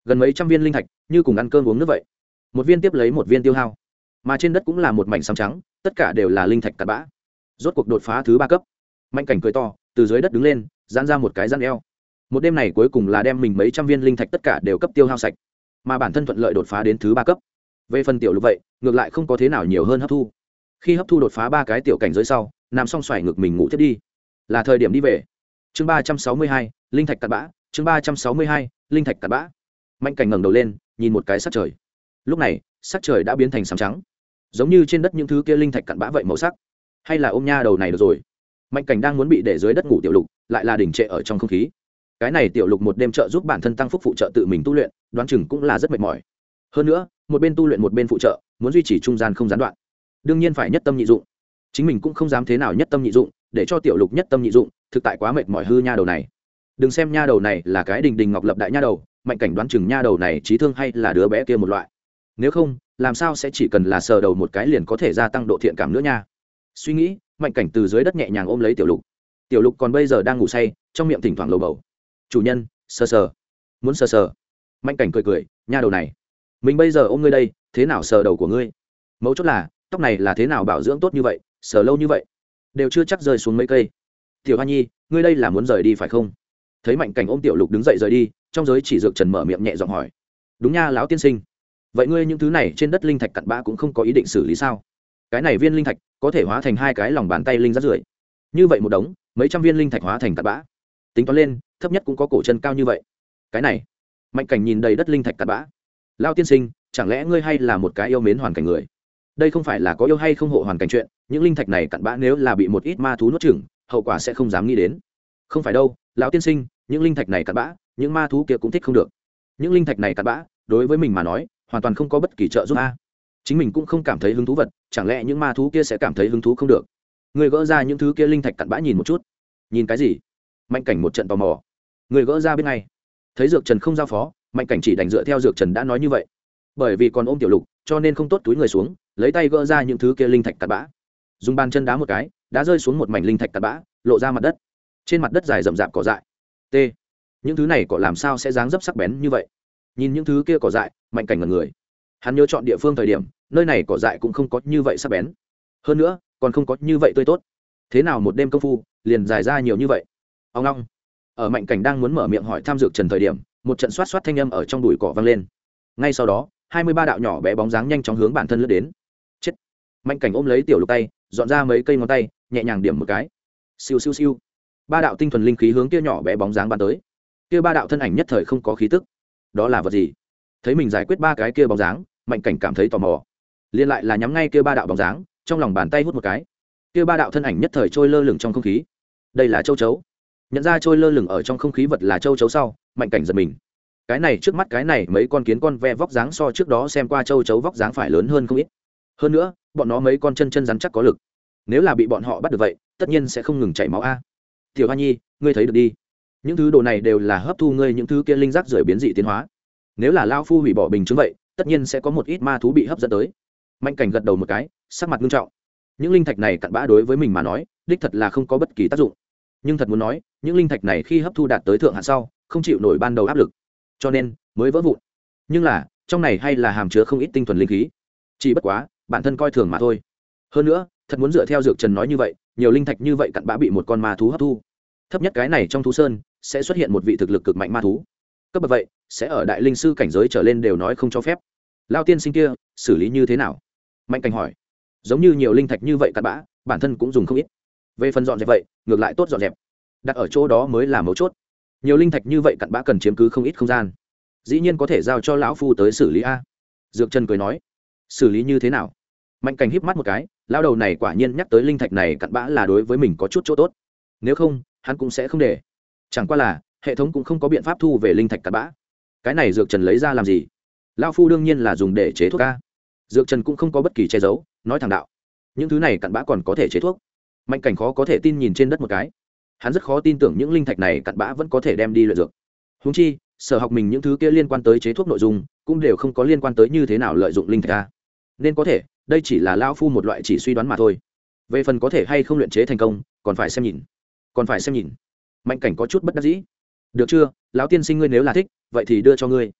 gần mấy trăm viên linh thạch như cùng ăn cơm uống nước vậy, một viên tiếp lấy một viên tiêu hao, mà trên đất cũng là một mảnh xám trắng, tất cả đều là linh thạch cặn bã. Rốt cuộc đột phá thứ ba cấp. Mạnh Cảnh cười to, từ dưới đất đứng lên, giãn ra một cái giãn eo. Một đêm này cuối cùng là đem mình mấy trăm viên linh thạch tất cả đều cấp tiêu hao sạch, mà bản thân thuận lợi đột phá đến thứ ba cấp. Về phần tiểu lục vậy, ngược lại không có thế nào nhiều hơn hấp thu. Khi hấp thu đột phá ba cái tiểu cảnh giới sau, nằm xong xoài ngực mình ngủ tiếp đi, là thời điểm đi về. Chương ba trăm sáu mươi hai, linh thạch cặn bã. Chương ba trăm sáu mươi hai, linh thạch cặn bã. Mạnh Cảnh ngẩng đầu lên, nhìn một cái sắc trời. Lúc này, sắc trời đã biến thành xám trắng, giống như trên đất những thứ kia linh thạch cặn bã vậy màu sắc. Hay là ôm nha đầu này được rồi. Mạnh Cảnh đang muốn bị để dưới đất ngủ tiểu lục, lại là đình trệ ở trong không khí. Cái này tiểu lục một đêm trợ giúp bản thân tăng phúc phụ trợ tự mình tu luyện, đoán chừng cũng là rất mệt mỏi. Hơn nữa, một bên tu luyện một bên phụ trợ, muốn duy trì trung gian không gián đoạn, đương nhiên phải nhất tâm nhị dụng. Chính mình cũng không dám thế nào nhất tâm nhị dụng, để cho tiểu lục nhất tâm nhị dụng, thực tại quá mệt mỏi hư nha đầu này. Đừng xem nha đầu này là cái đình đình ngọc lập đại nha đầu, Mạnh Cảnh đoán chừng nha đầu này trí thương hay là đứa bé kia một loại. Nếu không, làm sao sẽ chỉ cần là sờ đầu một cái liền có thể gia tăng độ thiện cảm nữa nha. Suy nghĩ, Mạnh Cảnh từ dưới đất nhẹ nhàng ôm lấy tiểu lục. Tiểu lục còn bây giờ đang ngủ say, trong miệng thỉnh thoảng lầu bầu. Chủ nhân, sờ sờ. Muốn sờ sờ. Mạnh Cảnh cười cười, nha đầu này, mình bây giờ ôm ngươi đây, thế nào sờ đầu của ngươi? Mấu chốt là, tóc này là thế nào bảo dưỡng tốt như vậy, sờ lâu như vậy, đều chưa chắc rơi xuống mấy cây. Tiểu Hoa Nhi, ngươi đây là muốn rời đi phải không? Thấy Mạnh Cảnh ôm tiểu lục đứng dậy rời đi, trong giới chỉ dược trần mở miệng nhẹ giọng hỏi. Đúng nha lão tiên sinh. Vậy ngươi những thứ này trên đất linh thạch cặn bã cũng không có ý định xử lý sao? Cái này viên linh thạch có thể hóa thành hai cái lòng bàn tay linh rác rưởi. Như vậy một đống, mấy trăm viên linh thạch hóa thành cặn bã. Tính toán lên, thấp nhất cũng có cổ chân cao như vậy. Cái này, Mạnh Cảnh nhìn đầy đất linh thạch cặn bã. Lão tiên sinh, chẳng lẽ ngươi hay là một cái yêu mến hoàn cảnh người? Đây không phải là có yêu hay không hộ hoàn cảnh chuyện, những linh thạch này cặn bã nếu là bị một ít ma thú nuốt chửng, hậu quả sẽ không dám nghĩ đến. Không phải đâu, lão tiên sinh, những linh thạch này cặn bã, những ma thú kia cũng thích không được. Những linh thạch này cặn bã, đối với mình mà nói, hoàn toàn không có bất kỳ trợ giúp a. Chính mình cũng không cảm thấy hứng thú vật, chẳng lẽ những ma thú kia sẽ cảm thấy hứng thú không được? Người gỡ ra những thứ kia linh thạch cặn bã nhìn một chút. Nhìn cái gì? Mạnh Cảnh một trận tò mò. Người gỡ ra bên ngay. Thấy Dược Trần không giao phó, Mạnh Cảnh chỉ đành dựa theo Dược Trần đã nói như vậy. Bởi vì còn ôm tiểu lục, cho nên không tốt túi người xuống, lấy tay gỡ ra những thứ kia linh thạch cặn bã. Dùng bàn chân đá một cái, đã rơi xuống một mảnh linh thạch cặn bã, lộ ra mặt đất. Trên mặt đất dài rậm rạp cỏ dại. T. Những thứ này cỏ làm sao sẽ dáng dấp sắc bén như vậy? Nhìn những thứ kia cỏ dại, Mạnh Cảnh ngẩn người. Hắn nhớ chọn địa phương thời điểm, nơi này cỏ dại cũng không có như vậy sắc bén. Hơn nữa, còn không có như vậy tươi tốt. Thế nào một đêm công phu, liền dài ra nhiều như vậy? Ông long. Ở Mạnh Cảnh đang muốn mở miệng hỏi tham Dược Trần thời điểm, một trận xoát xoát thanh âm ở trong bụi cỏ vang lên. Ngay sau đó, hai mươi ba đạo nhỏ bé bóng dáng nhanh chóng hướng bản thân lướt đến. Chết. Mạnh Cảnh ôm lấy tiểu lục tay, dọn ra mấy cây ngón tay, nhẹ nhàng điểm một cái. Siêu siêu siêu. Ba đạo tinh thuần linh khí hướng kia nhỏ bé bóng dáng bắn tới. Kia ba đạo thân ảnh nhất thời không có khí tức. Đó là vật gì? Thấy mình giải quyết ba cái kia bóng dáng, Mạnh Cảnh cảm thấy tò mò. Liên lại là nhắm ngay kia ba đạo bóng dáng, trong lòng bàn tay hút một cái. Kia ba đạo thân ảnh nhất thời trôi lơ lửng trong không khí. Đây là châu chấu. Nhận ra trôi lơ lửng ở trong không khí vật là châu chấu sau, Mạnh Cảnh giật mình. Cái này trước mắt cái này mấy con kiến con ve vóc dáng so trước đó xem qua châu chấu vóc dáng phải lớn hơn không ít. Hơn nữa, bọn nó mấy con chân chân rắn chắc có lực. Nếu là bị bọn họ bắt được vậy, tất nhiên sẽ không ngừng chảy máu a. Tiểu Hoa Nhi, ngươi thấy được đi. Những thứ đồ này đều là hấp thu ngươi những thứ kia linh giác rưởi biến dị tiến hóa. Nếu là lao phu hủy bỏ bình chứng vậy, tất nhiên sẽ có một ít ma thú bị hấp dẫn tới. Mạnh Cảnh gật đầu một cái, sắc mặt nghiêm trọng. Những linh thạch này cặn bã đối với mình mà nói, đích thật là không có bất kỳ tác dụng. Nhưng thật muốn nói, những linh thạch này khi hấp thu đạt tới thượng hạn sau, không chịu nổi ban đầu áp lực, cho nên mới vỡ vụn. Nhưng là, trong này hay là hàm chứa không ít tinh thuần linh khí. Chỉ bất quá, bản thân coi thường mà thôi. Hơn nữa, thật muốn dựa theo Dược Trần nói như vậy, nhiều linh thạch như vậy cặn bã bị một con ma thú hấp thu. Thấp nhất cái này trong thú sơn sẽ xuất hiện một vị thực lực cực mạnh ma thú. Cấp bậc vậy, sẽ ở đại linh sư cảnh giới trở lên đều nói không cho phép. Lao tiên sinh kia, xử lý như thế nào? Mạnh Cảnh hỏi. Giống như nhiều linh thạch như vậy cặn bã, bản thân cũng dùng không ít. Về phần dọn dẹp vậy, ngược lại tốt dọn dẹp. Đặt ở chỗ đó mới là mấu chốt. Nhiều linh thạch như vậy cặn bã cần chiếm cứ không ít không gian. Dĩ nhiên có thể giao cho lão phu tới xử lý a. Dược Trần cười nói. Xử lý như thế nào? Mạnh Cảnh híp mắt một cái, lão đầu này quả nhiên nhắc tới linh thạch này cặn bã là đối với mình có chút chỗ tốt. Nếu không, hắn cũng sẽ không để. Chẳng qua là, hệ thống cũng không có biện pháp thu về linh thạch cặn bã. Cái này Dược Trần lấy ra làm gì? Lão phu đương nhiên là dùng để chế thuốc a. Dược Trần cũng không có bất kỳ che giấu, nói thẳng đạo. Những thứ này cặn bã còn có thể chế thuốc. Mạnh Cảnh khó có thể tin nhìn trên đất một cái. Hắn rất khó tin tưởng những linh thạch này cặn bã vẫn có thể đem đi luyện dược. Huống chi, sở học mình những thứ kia liên quan tới chế thuốc nội dung, cũng đều không có liên quan tới như thế nào lợi dụng linh thạch a. Nên có thể, đây chỉ là lão phu một loại chỉ suy đoán mà thôi. Về phần có thể hay không luyện chế thành công, còn phải xem nhìn. Còn phải xem nhìn. Mạnh Cảnh có chút bất đắc dĩ. Được chưa, lão tiên sinh ngươi nếu là thích, vậy thì đưa cho ngươi.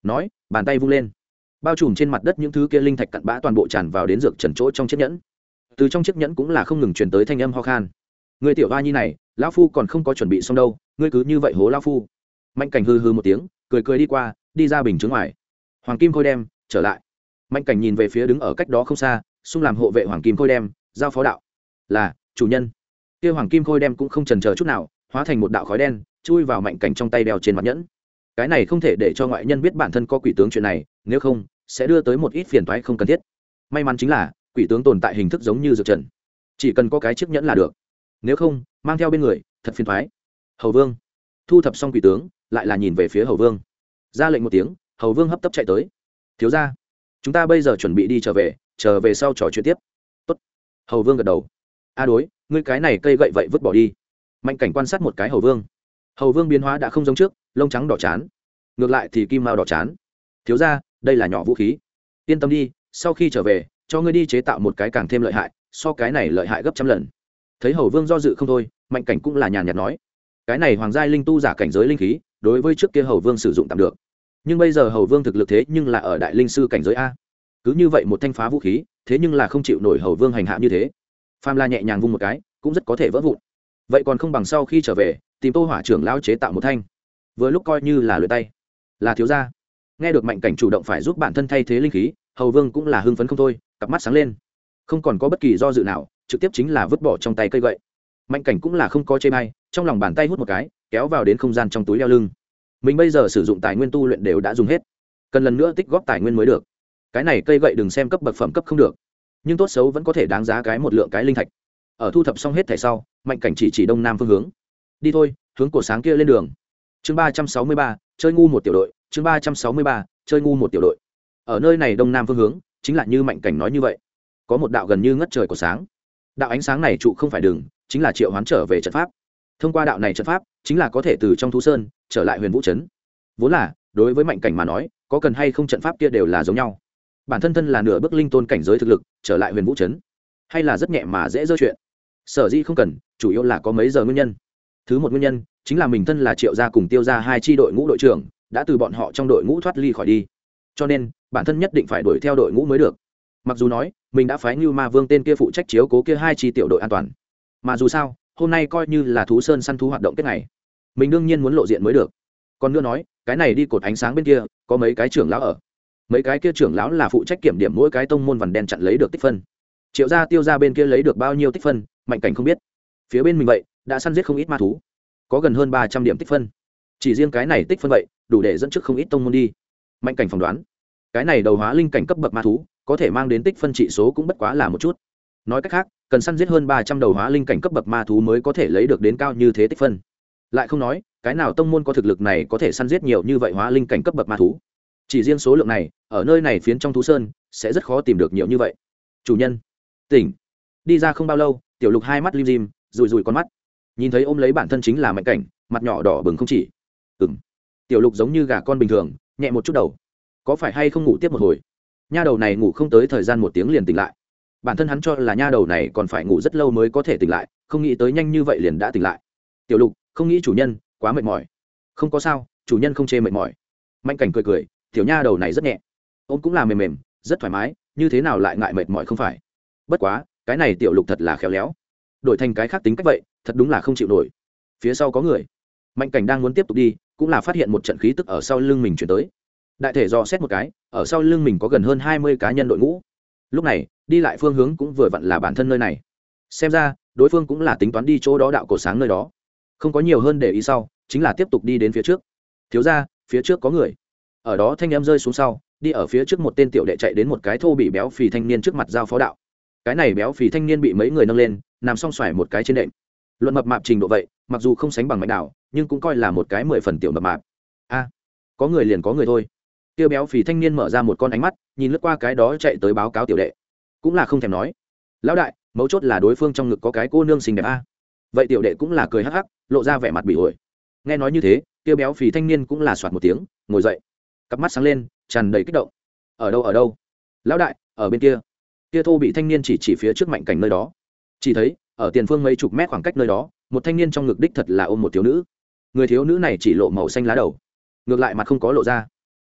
nói bàn tay vung lên, bao trùm trên mặt đất những thứ kia linh thạch cặn bã toàn bộ tràn vào đến dược trần chỗ trong chiếc nhẫn. Từ trong chiếc nhẫn cũng là không ngừng truyền tới thanh âm ho khan. Người tiểu hoa nhi này, lão phu còn không có chuẩn bị xong đâu, ngươi cứ như vậy hố lão phu. Mạnh cảnh hư hư một tiếng, cười cười đi qua, đi ra bình chướng ngoài. Hoàng kim khôi đem trở lại. Mạnh cảnh nhìn về phía đứng ở cách đó không xa, xung làm hộ vệ hoàng kim khôi đem, giao phó đạo: là chủ nhân. Kia hoàng kim khôi đem cũng không chần chờ chút nào, hóa thành một đạo khói đen, chui vào mạnh cảnh trong tay đeo trên mặt nhẫn. Cái này không thể để cho ngoại nhân biết bản thân có quỷ tướng chuyện này, nếu không sẽ đưa tới một ít phiền toái không cần thiết. May mắn chính là quỷ tướng tồn tại hình thức giống như dược trần, chỉ cần có cái chiếc nhẫn là được, nếu không mang theo bên người thật phiền toái. Hầu vương thu thập xong quỷ tướng, lại là nhìn về phía hầu vương, ra lệnh một tiếng, hầu vương hấp tấp chạy tới. Thiếu gia, chúng ta bây giờ chuẩn bị đi trở về, trở về sau trò chuyện tiếp. Tốt. Hầu vương gật đầu. A đối, ngươi cái này cây gậy vậy vứt bỏ đi. Mạnh cảnh quan sát một cái hầu vương. Hầu vương biến hóa đã không giống trước, lông trắng đỏ chán, ngược lại thì kim mao đỏ chán. Thiếu gia, đây là nhỏ vũ khí, yên tâm đi, sau khi trở về cho ngươi đi chế tạo một cái càng thêm lợi hại, so cái này lợi hại gấp trăm lần. Thấy hầu vương do dự không thôi, mạnh cảnh cũng là nhàn nhạt nói: cái này hoàng giai linh tu giả cảnh giới linh khí, đối với trước kia hầu vương sử dụng tạm được, nhưng bây giờ hầu vương thực lực thế nhưng là ở đại linh sư cảnh giới a, cứ như vậy một thanh phá vũ khí, thế nhưng là không chịu nổi hầu vương hành hạ như thế. Phàm La nhẹ nhàng vung một cái, cũng rất có thể vỡ vụn. Vậy còn không bằng sau khi trở về tìm Tô Hỏa trưởng lão chế tạo một thanh, vừa lúc coi như là luyện tay. Là thiếu gia. Nghe được mạnh cảnh chủ động phải giúp bản thân thay thế linh khí, hầu vương cũng là hưng phấn không thôi, cặp mắt sáng lên, không còn có bất kỳ do dự nào, trực tiếp chính là vứt bỏ trong tay cây gậy. Mạnh cảnh cũng là không có chê bai, trong lòng bàn tay hút một cái, kéo vào đến không gian trong túi đeo lưng. Mình bây giờ sử dụng tài nguyên tu luyện đều đã dùng hết, cần lần nữa tích góp tài nguyên mới được. Cái này cây gậy đừng xem cấp bậc phẩm cấp không được, nhưng tốt xấu vẫn có thể đáng giá cái một lượng cái linh thạch. Ở thu thập xong hết thảy sau, mạnh cảnh chỉ chỉ đông nam phương hướng. Đi thôi, hướng cổ sáng kia lên đường. Chương ba trăm sáu mươi ba, chơi ngu một tiểu đội. Chương ba trăm sáu mươi ba, chơi ngu một tiểu đội. Ở nơi này đông nam phương hướng, chính là như mạnh cảnh nói như vậy, có một đạo gần như ngất trời của sáng. Đạo ánh sáng này trụ không phải đường, chính là triệu hoán trở về trận pháp. Thông qua đạo này trận pháp, chính là có thể từ trong thú sơn trở lại huyền vũ trấn. Vốn là đối với mạnh cảnh mà nói, có cần hay không trận pháp kia đều là giống nhau. Bản thân thân là nửa bước linh tôn cảnh giới thực lực, trở lại huyền vũ trấn hay là rất nhẹ mà dễ dơ chuyện. Sở dĩ không cần, chủ yếu là có mấy giờ nguyên nhân. Thứ một nguyên nhân chính là mình thân là Triệu gia cùng Tiêu gia hai chi đội ngũ đội trưởng, đã từ bọn họ trong đội ngũ thoát ly khỏi đi, cho nên bản thân nhất định phải đuổi theo đội ngũ mới được. Mặc dù nói mình đã phái Như Ma Vương tên kia phụ trách chiếu cố kia hai chi tiểu đội an toàn, mà dù sao hôm nay coi như là thú sơn săn thú hoạt động kết ngày, mình đương nhiên muốn lộ diện mới được. Còn nữa nói, cái này đi cột ánh sáng bên kia có mấy cái trưởng lão ở, mấy cái kia trưởng lão là phụ trách kiểm điểm mỗi cái tông môn vằn đen chặn lấy được tích phân. Triệu gia Tiêu gia bên kia lấy được bao nhiêu tích phân, mạnh cảnh không biết. Phía bên mình vậy đã săn giết không ít ma thú, có gần hơn ba trăm điểm tích phân. Chỉ riêng cái này tích phân vậy đủ để dẫn trước không ít tông môn đi. Mạnh cảnh phỏng đoán, cái này đầu hóa linh cảnh cấp bậc ma thú có thể mang đến tích phân trị số cũng bất quá là một chút. Nói cách khác, cần săn giết hơn ba trăm đầu hóa linh cảnh cấp bậc ma thú mới có thể lấy được đến cao như thế tích phân. Lại không nói, cái nào tông môn có thực lực này có thể săn giết nhiều như vậy hóa linh cảnh cấp bậc ma thú. Chỉ riêng số lượng này, ở nơi này phiến trong thú sơn sẽ rất khó tìm được nhiều như vậy. Chủ nhân, tỉnh. Đi ra không bao lâu, Tiểu Lục hai mắt lim dim, rùi rùi con mắt. Nhìn thấy ôm lấy bản thân chính là mạnh cảnh, mặt nhỏ đỏ bừng không chỉ. Ừm. Tiểu Lục giống như gà con bình thường, nhẹ một chút đầu. Có phải hay không ngủ tiếp một hồi? Nha đầu này ngủ không tới thời gian một tiếng liền tỉnh lại. Bản thân hắn cho là nha đầu này còn phải ngủ rất lâu mới có thể tỉnh lại, không nghĩ tới nhanh như vậy liền đã tỉnh lại. Tiểu Lục, không nghĩ chủ nhân quá mệt mỏi. Không có sao, chủ nhân không chê mệt mỏi. Mạnh cảnh cười cười, tiểu nha đầu này rất nhẹ, ôm cũng là mềm mềm, rất thoải mái, như thế nào lại ngại mệt mỏi không phải? Bất quá, cái này Tiểu Lục thật là khéo léo, đổi thành cái khác tính cách vậy, thật đúng là không chịu nổi. Phía sau có người. Mạnh cảnh đang muốn tiếp tục đi, cũng là phát hiện một trận khí tức ở sau lưng mình chuyển tới. Đại thể dò xét một cái, ở sau lưng mình có gần hơn hai mươi cá nhân đội ngũ. Lúc này đi lại phương hướng cũng vừa vặn là bản thân nơi này. Xem ra đối phương cũng là tính toán đi chỗ đó đạo cổ sáng nơi đó. Không có nhiều hơn để ý sau, chính là tiếp tục đi đến phía trước. Thiếu ra, phía trước có người. Ở đó thanh em rơi xuống sau, đi ở phía trước một tên tiểu đệ chạy đến một cái thô bị béo phì thanh niên trước mặt giao phó đạo. Cái này béo phì thanh niên bị mấy người nâng lên, nằm song xoài một cái trên đệm. Luận mập mạp trình độ vậy, mặc dù không sánh bằng Mạnh Đảo, nhưng cũng coi là một cái mười phần tiểu mập mạp. A, có người liền có người thôi. Tiêu béo phì thanh niên mở ra một con ánh mắt, nhìn lướt qua cái đó chạy tới báo cáo tiểu đệ, cũng là không thèm nói. Lão đại, mấu chốt là đối phương trong ngực có cái cô nương xinh đẹp a. Vậy tiểu đệ cũng là cười hắc hắc, lộ ra vẻ mặt bị ổi. Nghe nói như thế, tiêu béo phì thanh niên cũng là soạt một tiếng, ngồi dậy, cặp mắt sáng lên, tràn đầy kích động. Ở đâu ở đâu? Lão đại, ở bên kia. Kia thô bị thanh niên chỉ chỉ phía trước Mạnh cảnh nơi đó. Chỉ thấy ở tiền phương mấy chục mét khoảng cách nơi đó, một thanh niên trong ngực đích thật là ôm một thiếu nữ. Người thiếu nữ này chỉ lộ màu xanh lá đầu, ngược lại mặt không có lộ ra.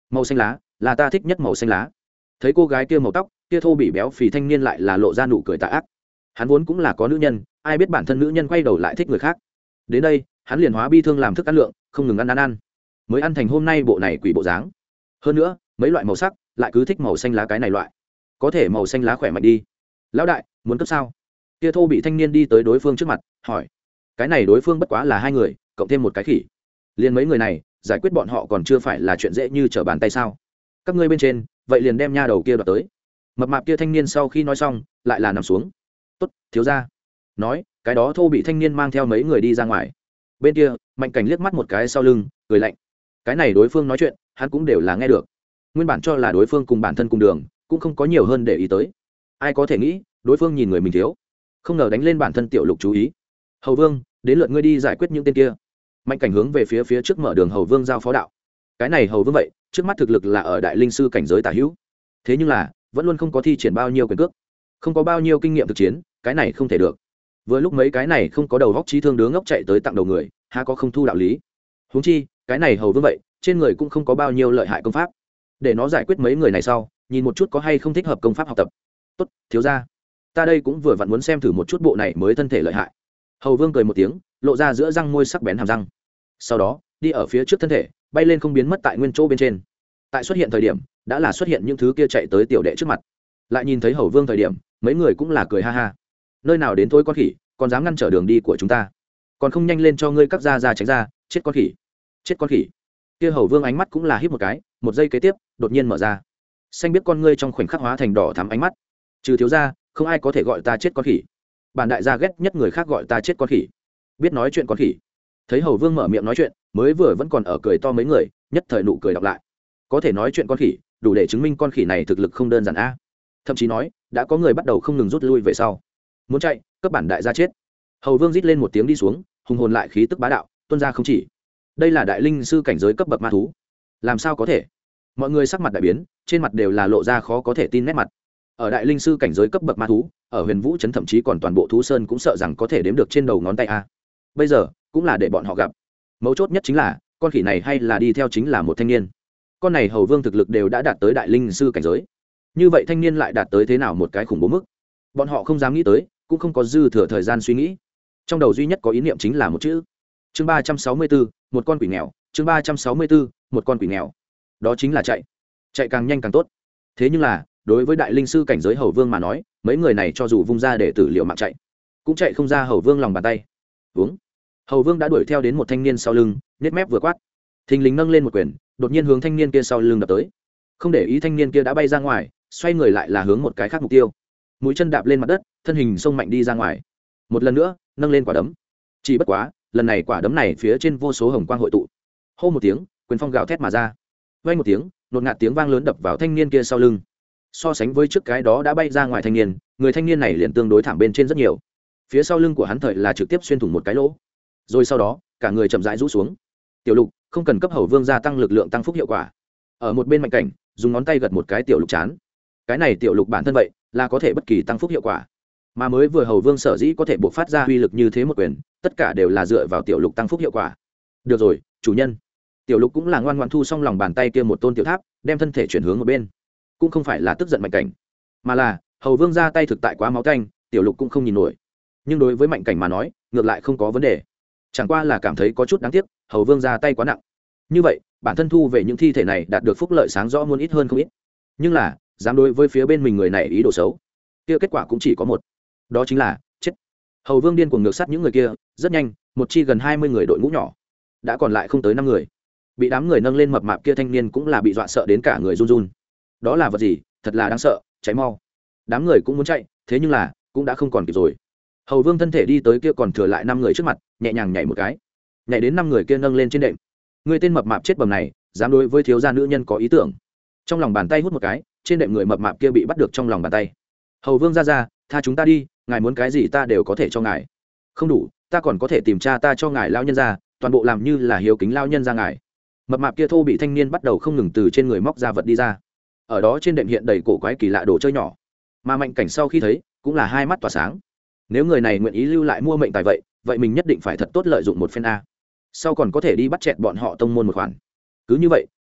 Màu xanh lá là ta thích nhất màu xanh lá. Thấy cô gái kia màu tóc kia thô bị béo phì thanh niên lại là lộ ra nụ cười tà ác. Hắn vốn cũng là có nữ nhân, ai biết bản thân nữ nhân quay đầu lại thích người khác. Đến đây hắn liền hóa bi thương làm thức ăn lượng, không ngừng ăn ăn ăn, mới ăn thành hôm nay bộ này quỷ bộ dáng. Hơn nữa mấy loại màu sắc lại cứ thích màu xanh lá cái này loại, có thể màu xanh lá khỏe mạnh đi. Lão đại muốn cấp sao? Kia thô bị thanh niên đi tới đối phương trước mặt hỏi. Cái này đối phương bất quá là hai người cộng thêm một cái khỉ, liền mấy người này giải quyết bọn họ còn chưa phải là chuyện dễ như trở bàn tay sao? Các ngươi bên trên vậy liền đem nha đầu kia đoạt tới. Mập mạp kia thanh niên sau khi nói xong lại là nằm xuống. Tốt, thiếu gia. Nói cái đó thô bị thanh niên mang theo mấy người đi ra ngoài. Bên kia Mạnh Cảnh liếc mắt một cái sau lưng cười lạnh. Cái này đối phương nói chuyện hắn cũng đều là nghe được. Nguyên bản cho là đối phương cùng bản thân cùng đường cũng không có nhiều hơn để ý tới. Ai có thể nghĩ đối phương nhìn người mình thiếu, không ngờ đánh lên bản thân Tiểu Lục chú ý. Hầu Vương, đến lượt ngươi đi giải quyết những tên kia. Mạnh Cảnh hướng về phía phía trước mở đường Hầu Vương giao phó đạo. Cái này Hầu Vương vậy trước mắt thực lực là ở đại linh sư cảnh giới tả hữu, thế nhưng là vẫn luôn không có thi triển bao nhiêu quyền cước, không có bao nhiêu kinh nghiệm thực chiến, cái này không thể được. Vừa lúc mấy cái này không có đầu góc trí thương đứa ngốc chạy tới tặng đầu người, há có không thu đạo lý. Huống chi cái này Hầu Vương vậy trên người cũng không có bao nhiêu lợi hại công pháp, để nó giải quyết mấy người này sau nhìn một chút có hay không thích hợp công pháp học tập. Tốt, thiếu gia, ta đây cũng vừa vặn muốn xem thử một chút bộ này mới thân thể lợi hại. Hầu Vương cười một tiếng, lộ ra giữa răng môi sắc bén hàm răng, sau đó đi ở phía trước thân thể bay lên không biến mất tại nguyên chỗ bên trên. Tại xuất hiện thời điểm đã là xuất hiện những thứ kia chạy tới tiểu đệ trước mặt. Lại nhìn thấy Hầu Vương thời điểm mấy người cũng là cười ha ha. Nơi nào đến thôi con khỉ, còn dám ngăn trở đường đi của chúng ta, còn không nhanh lên cho ngươi cắt ra ra tránh ra, chết con khỉ, chết con khỉ. Kia Hầu Vương ánh mắt cũng là híp một cái, một giây kế tiếp đột nhiên mở ra, xanh biết con ngươi trong khoảnh khắc hóa thành đỏ thắm ánh mắt. Trừ thiếu gia không ai có thể gọi ta chết con khỉ, bản đại gia ghét nhất người khác gọi ta chết con khỉ, biết nói chuyện con khỉ. Thấy Hầu Vương mở miệng nói chuyện, mới vừa vẫn còn ở cười to mấy người nhất thời nụ cười đọc lại. Có thể nói chuyện con khỉ đủ để chứng minh con khỉ này thực lực không đơn giản a. Thậm chí nói đã có người bắt đầu không ngừng rút lui về sau, muốn chạy cấp bản đại gia chết. Hầu Vương rít lên một tiếng đi xuống, hùng hồn lại khí tức bá đạo tuôn ra không chỉ. Đây là đại linh sư cảnh giới cấp bậc ma thú, làm sao có thể? Mọi người sắc mặt đại biến, trên mặt đều là lộ ra khó có thể tin nét mặt. Ở đại linh sư cảnh giới cấp bậc ma thú, ở Huyền Vũ trấn thậm chí còn toàn bộ thú sơn cũng sợ rằng có thể đếm được trên đầu ngón tay a. Bây giờ cũng là để bọn họ gặp. Mấu chốt nhất chính là con khỉ này hay là đi theo chính là một thanh niên. Con này Hầu Vương thực lực đều đã đạt tới đại linh sư cảnh giới, như vậy thanh niên lại đạt tới thế nào một cái khủng bố mức, bọn họ không dám nghĩ tới, cũng không có dư thừa thời gian suy nghĩ. Trong đầu duy nhất có ý niệm chính là một chữ. Chương ba trăm sáu mươi bốn, một con quỷ nghèo. Chương ba trăm sáu mươi bốn, một con quỷ nghèo. Đó chính là chạy, chạy càng nhanh càng tốt. Thế nhưng là đối với đại linh sư cảnh giới Hầu Vương mà nói, mấy người này cho dù vung ra để tử liệu mạng chạy, cũng chạy không ra Hầu Vương lòng bàn tay. Uống. Hầu Vương đã đuổi theo đến một thanh niên sau lưng, nết mép vừa quát, thình lình nâng lên một quyền, đột nhiên hướng thanh niên kia sau lưng đập tới. Không để ý thanh niên kia đã bay ra ngoài, xoay người lại là hướng một cái khác mục tiêu, mũi chân đạp lên mặt đất, thân hình xông mạnh đi ra ngoài. Một lần nữa nâng lên quả đấm, chỉ bất quá lần này quả đấm này phía trên vô số hồng quang hội tụ. Hô một tiếng, quyền phong gào thét mà ra. Vang một tiếng, đột ngạt tiếng vang lớn đập vào thanh niên kia sau lưng. So sánh với trước cái đó đã bay ra ngoài thanh niên, người thanh niên này liền tương đối thảm bên trên rất nhiều. Phía sau lưng của hắn thời là trực tiếp xuyên thủng một cái lỗ, rồi sau đó cả người chậm rãi rũ xuống. Tiểu Lục không cần cấp Hầu Vương gia tăng lực lượng tăng phúc hiệu quả. Ở một bên Mạnh Cảnh dùng ngón tay gật một cái Tiểu Lục chán. Cái này Tiểu Lục bản thân vậy là có thể bất kỳ tăng phúc hiệu quả, mà mới vừa Hầu Vương sở dĩ có thể buộc phát ra uy lực như thế một quyền, tất cả đều là dựa vào Tiểu Lục tăng phúc hiệu quả. Được rồi, chủ nhân. Tiểu Lục cũng là ngoan ngoãn thu xong lòng bàn tay kia một tôn tiểu tháp, đem thân thể chuyển hướng một bên. Cũng không phải là tức giận Mạnh Cảnh, mà là Hầu Vương ra tay thực tại quá máu tanh, Tiểu Lục cũng không nhìn nổi. Nhưng đối với Mạnh Cảnh mà nói, ngược lại không có vấn đề, chẳng qua là cảm thấy có chút đáng tiếc, Hầu Vương ra tay quá nặng. Như vậy bản thân thu về những thi thể này đạt được phúc lợi sáng rõ muốn ít hơn không ít, nhưng là dám đối với phía bên mình người này ý đồ xấu, kia kết quả cũng chỉ có một, đó chính là chết. Hầu Vương điên cuồng ngược sát những người kia, rất nhanh một chi gần hai mươi người đội ngũ nhỏ đã còn lại không tới năm người. Bị đám người nâng lên mập mạp kia thanh niên cũng là bị dọa sợ đến cả người run run. Đó là vật gì, thật là đáng sợ, cháy mau. Đám người cũng muốn chạy, thế nhưng là cũng đã không còn kịp rồi. Hầu Vương thân thể đi tới kia còn thừa lại năm người trước mặt, nhẹ nhàng nhảy một cái, nhảy đến năm người kia nâng lên trên đệm. Người tên mập mạp chết bầm này dám đối với thiếu gia nữ nhân có ý tưởng. Trong lòng bàn tay hút một cái, trên đệm người mập mạp kia bị bắt được trong lòng bàn tay. Hầu Vương ra ra, tha chúng ta đi, ngài muốn cái gì ta đều có thể cho ngài. Không đủ, ta còn có thể tìm cha ta cho ngài lao nhân ra, toàn bộ làm như là hiếu kính lao nhân ra ngài. Mập mạp kia thô bị thanh niên bắt đầu không ngừng từ trên người móc ra vật đi ra. Ở đó trên đệm hiện đầy cổ quái kỳ lạ đồ chơi nhỏ, mà Mạnh Cảnh sau khi thấy cũng là hai mắt tỏa sáng. Nếu người này nguyện ý lưu lại mua mệnh tài vậy, vậy mình nhất định phải thật tốt lợi dụng một phen a, sau còn có thể đi bắt chẹt bọn họ tông môn một khoản. Cứ như vậy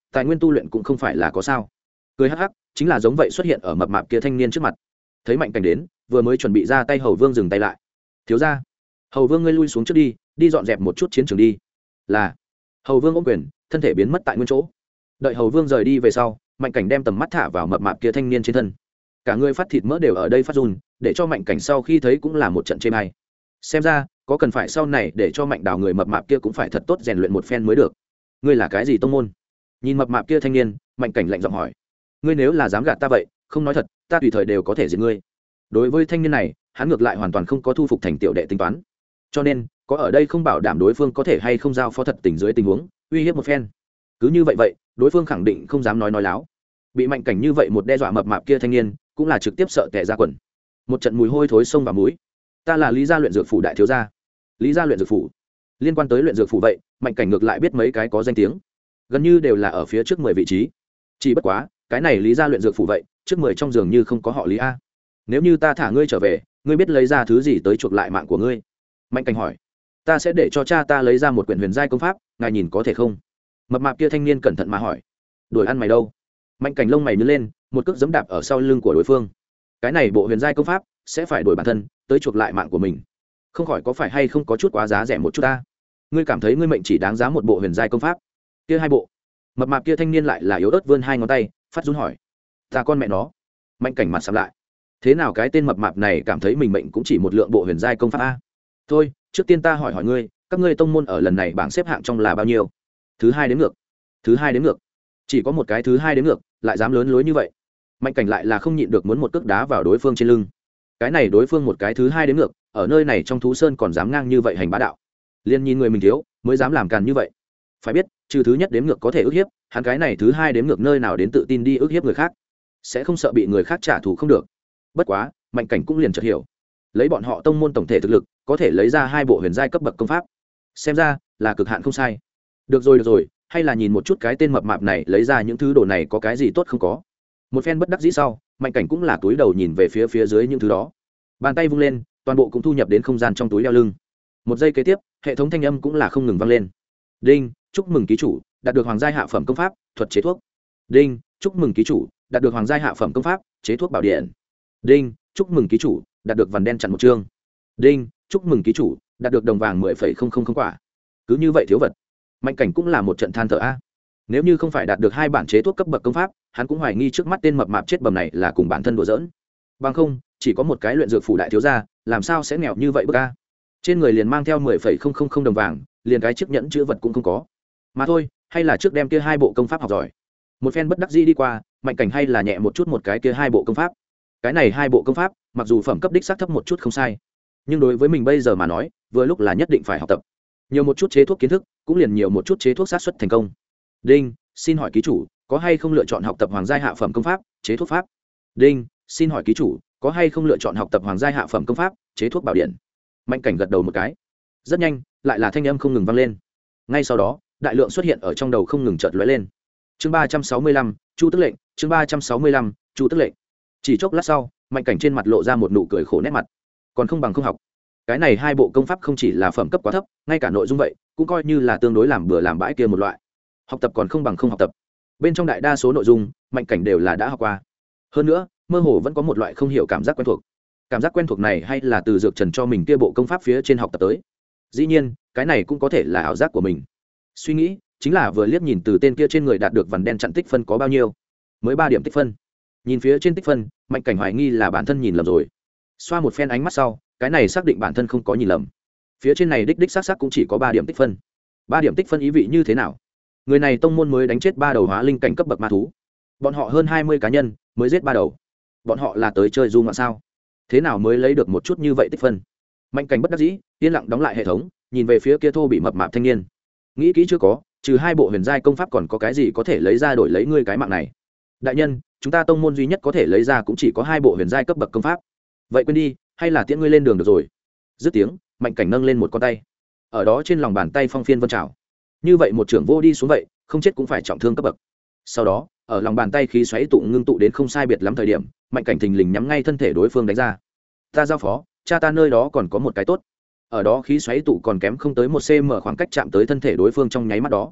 tài nguyên tu luyện cũng không phải là có sao. Cười hắc hắc chính là giống vậy xuất hiện ở mập mạp kia thanh niên trước mặt. Thấy mạnh cảnh đến, vừa mới chuẩn bị ra tay, hầu vương dừng tay lại. Thiếu gia, hầu vương ngươi lui xuống trước đi, đi dọn dẹp một chút chiến trường đi. Là. Hầu vương ôm quyền, thân thể biến mất tại nguyên chỗ. Đợi hầu vương rời đi về sau, mạnh cảnh đem tầm mắt thả vào mập mạp kia thanh niên trên thân. Cả người phát thịt mỡ đều ở đây phát run, để cho mạnh cảnh sau khi thấy cũng là một trận chê may. Xem ra có cần phải sau này để cho mạnh đào người mập mạp kia cũng phải thật tốt rèn luyện một phen mới được. Ngươi là cái gì tông môn? Nhìn mập mạp kia thanh niên, mạnh cảnh lạnh giọng hỏi. Ngươi nếu là dám gạt ta vậy, không nói thật, ta tùy thời đều có thể giết ngươi. Đối với thanh niên này, hắn ngược lại hoàn toàn không có thu phục thành tiểu đệ tính toán, cho nên có ở đây không bảo đảm đối phương có thể hay không giao phó thật tình dưới tình huống uy hiếp một phen. Cứ như vậy vậy, đối phương khẳng định không dám nói nói láo. Bị mạnh cảnh như vậy một đe dọa, mập mạp kia thanh niên cũng là trực tiếp sợ tè ra quần. Một trận mùi hôi thối xông vào mũi. Ta là Lý gia luyện dược phủ đại thiếu gia. Lý gia luyện dược phủ. Liên quan tới luyện dược phủ vậy, mạnh cảnh ngược lại biết mấy cái có danh tiếng, gần như đều là ở phía trước mười vị trí. Chỉ bất quá, cái này Lý gia luyện dược phủ vậy, trước mười trong giường như không có họ Lý a. Nếu như ta thả ngươi trở về, ngươi biết lấy ra thứ gì tới chuộc lại mạng của ngươi? Mạnh cảnh hỏi. Ta sẽ để cho cha ta lấy ra một quyển huyền giai công pháp, ngài nhìn có thể không? Mập mạp kia thanh niên cẩn thận mà hỏi. Đuổi ăn mày đâu? Mạnh cảnh lông mày nhướng lên, một cước giẫm đạp ở sau lưng của đối phương. Cái này bộ huyền giai công pháp sẽ phải đuổi bản thân tới chuộc lại mạng của mình, không khỏi có phải hay không có chút quá giá rẻ một chút ta? Ngươi cảm thấy ngươi mệnh chỉ đáng giá một bộ huyền giai công pháp? Kia hai bộ. Mập mạp kia thanh niên lại là yếu ớt vươn hai ngón tay, phát run hỏi. Ta con mẹ nó. Mạnh cảnh mặt sầm lại. Thế nào cái tên mập mạp này cảm thấy mình mệnh cũng chỉ một lượng bộ huyền giai công pháp a? Thôi, trước tiên ta hỏi hỏi ngươi, các ngươi tông môn ở lần này bảng xếp hạng trong là bao nhiêu? Thứ hai đến ngược. Thứ hai đến ngược. Chỉ có một cái thứ hai đến ngược, lại dám lớn lối như vậy. Mạnh cảnh lại là không nhịn được muốn một cước đá vào đối phương trên lưng. Cái này đối phương một cái thứ hai đến ngược, ở nơi này trong thú sơn còn dám ngang như vậy hành bá đạo. Liên nhìn người mình thiếu, mới dám làm càn như vậy. Phải biết, trừ thứ nhất đếm ngược có thể ức hiếp, hắn cái này thứ hai đếm ngược nơi nào đến tự tin đi ức hiếp người khác, sẽ không sợ bị người khác trả thù không được. Bất quá, mạnh cảnh cũng liền chợt hiểu, lấy bọn họ tông môn tổng thể thực lực, có thể lấy ra hai bộ huyền giai cấp bậc công pháp, xem ra là cực hạn không sai. Được rồi được rồi, hay là nhìn một chút cái tên mập mạp này lấy ra những thứ đồ này có cái gì tốt không có. Một phen bất đắc dĩ sau, mạnh cảnh cũng là túi đầu nhìn về phía phía dưới những thứ đó, bàn tay vung lên, toàn bộ cũng thu nhập đến không gian trong túi đeo lưng. Một giây kế tiếp, hệ thống thanh âm cũng là không ngừng vang lên. Đinh, chúc mừng ký chủ đạt được hoàng giai hạ phẩm công pháp thuật chế thuốc. Đinh, chúc mừng ký chủ đạt được hoàng giai hạ phẩm công pháp chế thuốc bảo điện. Đinh, chúc mừng ký chủ đạt được vằn đen chặn một chương. Đinh, chúc mừng ký chủ đạt được đồng vàng mười phẩy không không không quả. Cứ như vậy thiếu vật, mạnh cảnh cũng là một trận than thở a. Nếu như không phải đạt được hai bản chế thuốc cấp bậc công pháp, hắn cũng hoài nghi trước mắt tên mập mạp chết bầm này là cùng bản thân đùa giỡn. Bằng không, chỉ có một cái luyện dược phủ đại thiếu gia, làm sao sẽ nghèo như vậy bức a? Trên người liền mang theo mười phẩy không không không đồng vàng, liền cái chiếc nhẫn chữ vật cũng không có. Mà thôi, hay là trước đem kia hai bộ công pháp học giỏi. Một phen bất đắc dĩ đi qua, mạnh cảnh hay là nhẹ một chút một cái kia hai bộ công pháp. Cái này hai bộ công pháp, mặc dù phẩm cấp đích xác thấp một chút không sai, nhưng đối với mình bây giờ mà nói, vừa lúc là nhất định phải học tập. Nhiều một chút chế thuốc kiến thức, cũng liền nhiều một chút chế thuốc sát xuất thành công. Đinh, xin hỏi ký chủ, có hay không lựa chọn học tập hoàng giai hạ phẩm công pháp, chế thuốc pháp? Đinh, xin hỏi ký chủ, có hay không lựa chọn học tập hoàng giai hạ phẩm công pháp, chế thuốc bảo điện? Mạnh cảnh gật đầu một cái. Rất nhanh, lại là thanh âm không ngừng vang lên. Ngay sau đó, đại lượng xuất hiện ở trong đầu không ngừng chợt lóe lên. Chương ba trăm sáu mươi lăm, Chu Tức lệnh, chương ba trăm sáu mươi lăm, Chu Tức lệnh. Chỉ chốc lát sau, mạnh cảnh trên mặt lộ ra một nụ cười khổ nét mặt. Còn không bằng không học. Cái này hai bộ công pháp không chỉ là phẩm cấp quá thấp, ngay cả nội dung vậy, cũng coi như là tương đối làm bừa làm bãi kia một loại. Học tập còn không bằng không học tập. Bên trong đại đa số nội dung, mạnh cảnh đều là đã học qua. Hơn nữa, mơ hồ vẫn có một loại không hiểu cảm giác quen thuộc. Cảm giác quen thuộc này hay là từ Dược Trần cho mình kia bộ công pháp phía trên học tập tới. Dĩ nhiên, cái này cũng có thể là ảo giác của mình. Suy nghĩ, chính là vừa liếc nhìn từ tên kia trên người đạt được vằn đen chặn tích phân có bao nhiêu. Mới ba điểm tích phân. Nhìn phía trên tích phân, mạnh cảnh hoài nghi là bản thân nhìn lầm rồi. Xoa một phen ánh mắt sau, cái này xác định bản thân không có nhìn lầm. Phía trên này đích đích xác xác cũng chỉ có ba điểm tích phân. Ba điểm tích phân ý vị như thế nào? Người này tông môn mới đánh chết ba đầu hóa linh cảnh cấp bậc ma thú. Bọn họ hơn hai mươi cá nhân mới giết ba đầu. Bọn họ là tới chơi du ngoạn sao? Thế nào mới lấy được một chút như vậy tích phân? Mạnh cảnh bất đắc dĩ, yên lặng đóng lại hệ thống, nhìn về phía kia thô bị mập mạp thanh niên. Nghĩ kỹ chưa có, trừ hai bộ huyền giai công pháp còn có cái gì có thể lấy ra đổi lấy ngươi cái mạng này? Đại nhân, chúng ta tông môn duy nhất có thể lấy ra cũng chỉ có hai bộ huyền giai cấp bậc công pháp. Vậy quên đi, hay là tiễn ngươi lên đường được rồi. Dứt tiếng, mạnh cảnh nâng lên một con tay. Ở đó trên lòng bàn tay phong phiên vân trào. Như vậy một trưởng vô đi xuống vậy, không chết cũng phải trọng thương cấp bậc. Sau đó, ở lòng bàn tay khí xoáy tụ ngưng tụ đến không sai biệt lắm thời điểm, mạnh cảnh thình lình nhắm ngay thân thể đối phương đánh ra. Ta giao phó, cha ta nơi đó còn có một cái tốt. Ở đó khí xoáy tụ còn kém không tới một cm khoảng cách chạm tới thân thể đối phương trong nháy mắt đó,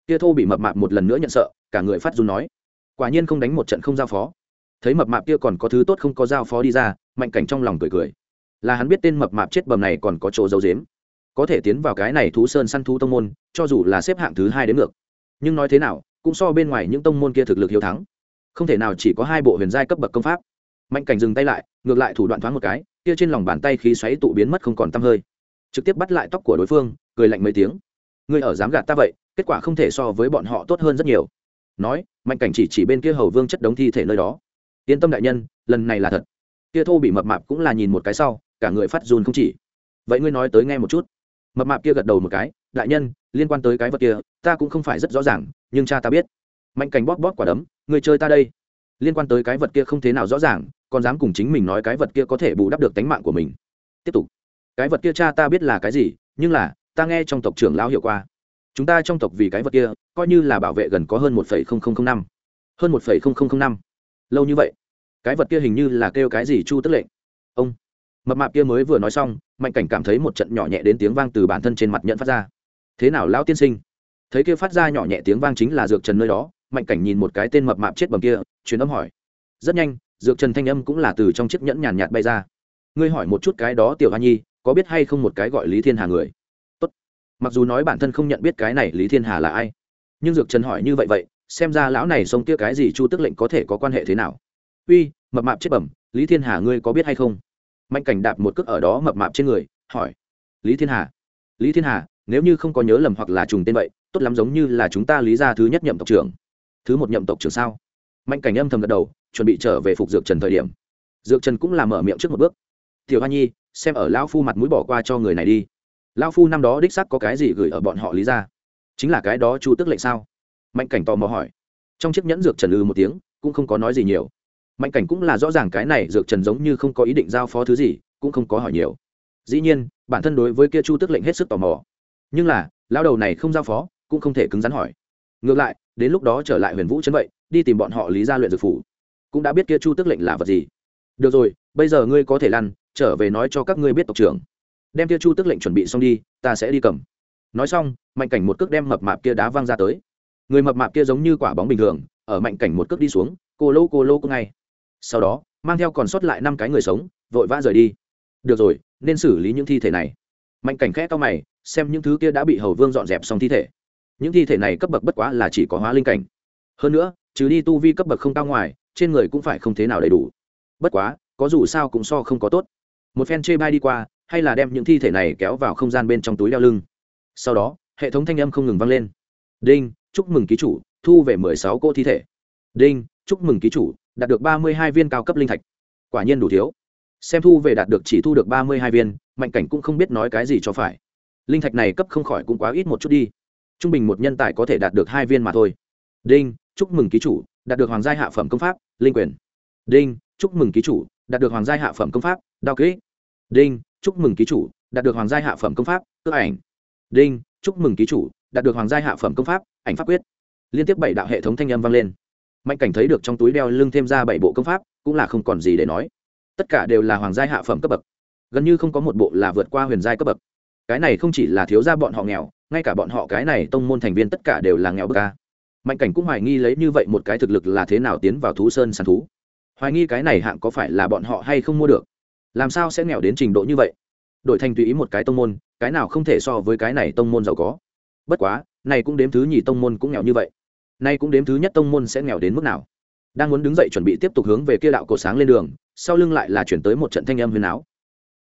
kia thô bị mập mạp một lần nữa nhận sợ, cả người phát run nói quả nhiên không đánh một trận không giao phó. Thấy mập mạp kia còn có thứ tốt không có giao phó đi ra, Mạnh Cảnh trong lòng cười cười, là hắn biết tên mập mạp chết bầm này còn có chỗ giấu giếm, có thể tiến vào cái này thú sơn săn thú tông môn, cho dù là xếp hạng thứ hai đến ngược, nhưng nói thế nào cũng so bên ngoài những tông môn kia thực lực hiếu thắng, không thể nào chỉ có hai bộ huyền giai cấp bậc công pháp. Mạnh Cảnh dừng tay lại, ngược lại thủ đoạn thoáng một cái, kia trên lòng bàn tay khí xoáy tụ biến mất không còn tăm hơi, trực tiếp bắt lại tóc của đối phương, cười lạnh mấy tiếng, ngươi ở dám gạt ta vậy, kết quả không thể so với bọn họ tốt hơn rất nhiều. Nói, Mạnh Cảnh chỉ chỉ bên kia hầu vương chất đống thi thể nơi đó, yên tâm đại nhân, lần này là thật. Kia thô bị mập mạp cũng là nhìn một cái sau, cả người phát run không chỉ. Vậy ngươi nói tới nghe một chút. Mập mạp kia gật đầu một cái, đại nhân, liên quan tới cái vật kia ta cũng không phải rất rõ ràng, nhưng cha ta biết. Mạnh Cảnh bóp bóp quả đấm, ngươi chơi ta đây. Liên quan tới cái vật kia không thế nào rõ ràng, còn dám cùng chính mình nói cái vật kia có thể bù đắp được tánh mạng của mình. Tiếp tục. Cái vật kia cha ta biết là cái gì, nhưng là ta nghe trong tộc trưởng lão hiểu qua, chúng ta trong tộc vì cái vật kia coi như là bảo vệ gần có hơn một phẩy không không không năm, hơn một phẩy không không không năm, lâu như vậy. Cái vật kia hình như là kêu cái gì chu tức lệnh. Ông mập mạp kia mới vừa nói xong, Mạnh Cảnh cảm thấy một trận nhỏ nhẹ đến tiếng vang từ bản thân trên mặt nhận phát ra. Thế nào lão tiên sinh? Thấy kia phát ra nhỏ nhẹ tiếng vang chính là Dược Trần nơi đó, Mạnh Cảnh nhìn một cái tên mập mạp chết bầm kia, truyền âm hỏi. Rất nhanh, Dược Trần thanh âm cũng là từ trong chiếc nhẫn nhàn nhạt bay ra. Ngươi hỏi một chút cái đó tiểu hoa nhi có biết hay không một cái gọi Lý Thiên Hà người. Tốt. Mặc dù nói bản thân không nhận biết cái này Lý Thiên Hà là ai, nhưng Dược Trần hỏi như vậy vậy, xem ra lão này xông kia cái gì chu tức lệnh có thể có quan hệ thế nào. Uy, mập mạp chết bẩm, Lý Thiên Hà ngươi có biết hay không? Mạnh Cảnh đạp một cước ở đó mập mạp trên người, hỏi. Lý Thiên Hà? Lý Thiên Hà, nếu như không có nhớ lầm hoặc là trùng tên vậy, tốt lắm giống như là chúng ta Lý gia thứ nhất nhậm tộc trưởng. Thứ một nhậm tộc trưởng sao? Mạnh Cảnh âm thầm gật đầu, chuẩn bị trở về phục Dược Trần thời điểm. Dược Trần cũng là mở miệng trước một bước. Tiểu Hoa Nhi, xem ở lão phu mặt mũi bỏ qua cho người này đi. Lão phu năm đó đích xác có cái gì gửi ở bọn họ Lý gia, chính là cái đó chu tức lệnh sao? Mạnh Cảnh tò mò hỏi. Trong chiếc nhẫn Dược Trần ư một tiếng, cũng không có nói gì nhiều. Mạnh Cảnh cũng là rõ ràng cái này Dược Trần giống như không có ý định giao phó thứ gì, cũng không có hỏi nhiều. Dĩ nhiên, bản thân đối với kia chu tức lệnh hết sức tò mò, nhưng là lão đầu này không giao phó, cũng không thể cứng rắn hỏi. Ngược lại, đến lúc đó trở lại Huyền Vũ trấn vậy, đi tìm bọn họ Lý gia luyện dược phủ, cũng đã biết kia chu tức lệnh là vật gì. Được rồi, bây giờ ngươi có thể lăn trở về nói cho các ngươi biết tộc trưởng, đem kia chu tức lệnh chuẩn bị xong đi, ta sẽ đi cầm. Nói xong, Mạnh Cảnh một cước đem mập mạp kia đá văng ra tới. Người mập mạp kia giống như quả bóng bình thường, ở Mạnh Cảnh một cước đi xuống, cô lô cô lô cô ngay. Sau đó, mang theo còn sót lại năm cái người sống, vội vã rời đi. Được rồi, nên xử lý những thi thể này. Mạnh Cảnh khẽ cau mày, xem những thứ kia đã bị Hầu Vương dọn dẹp xong thi thể. Những thi thể này cấp bậc bất quá là chỉ có hóa linh cảnh. Hơn nữa, trừ đi tu vi cấp bậc không cao ngoài, trên người cũng phải không thế nào đầy đủ. Bất quá, có dù sao cũng so không có tốt. Một phen chê bai đi qua, hay là đem những thi thể này kéo vào không gian bên trong túi đeo lưng. Sau đó, hệ thống thanh âm không ngừng vang lên. Đinh, chúc mừng ký chủ, thu về mười sáu cô thi thể. Đinh, chúc mừng ký chủ, đạt được ba mươi hai viên cao cấp linh thạch. Quả nhiên đủ thiếu. Xem thu về đạt được chỉ thu được ba mươi hai viên, Mạnh Cảnh cũng không biết nói cái gì cho phải. Linh thạch này cấp không khỏi cũng quá ít một chút đi. Trung bình một nhân tài có thể đạt được hai viên mà thôi. Đinh, chúc mừng ký chủ, đạt được hoàng giai hạ phẩm công pháp, linh quyền. Đinh, chúc mừng ký chủ, đạt được hoàng giai hạ phẩm công pháp, đao kỹ. Đinh, chúc mừng ký chủ, đạt được hoàng giai hạ phẩm công pháp, cước ảnh. Đinh, chúc mừng ký chủ, đạt được hoàng giai hạ phẩm công pháp, ảnh pháp quyết. Liên tiếp bảy đạo hệ thống thanh âm vang lên. Mạnh Cảnh thấy được trong túi đeo lưng thêm ra bảy bộ công pháp, cũng là không còn gì để nói. Tất cả đều là hoàng giai hạ phẩm cấp bậc, gần như không có một bộ là vượt qua huyền giai cấp bậc. Cái này không chỉ là thiếu gia bọn họ nghèo, ngay cả bọn họ cái này tông môn thành viên tất cả đều là nghèo bậc a. Mạnh Cảnh cũng hoài nghi lấy như vậy một cái thực lực là thế nào tiến vào thú sơn săn thú. Hoài nghi cái này hạng có phải là bọn họ hay không mua được, làm sao sẽ nghèo đến trình độ như vậy. Đổi thành tùy ý một cái tông môn, cái nào không thể so với cái này tông môn giàu có. Bất quá, này cũng đếm thứ nhì tông môn cũng nghèo như vậy, nay cũng đếm thứ nhất tông môn sẽ nghèo đến mức nào. Đang muốn đứng dậy chuẩn bị tiếp tục hướng về kia đạo cổ sáng lên đường, sau lưng lại là chuyển tới một trận thanh âm huyền áo.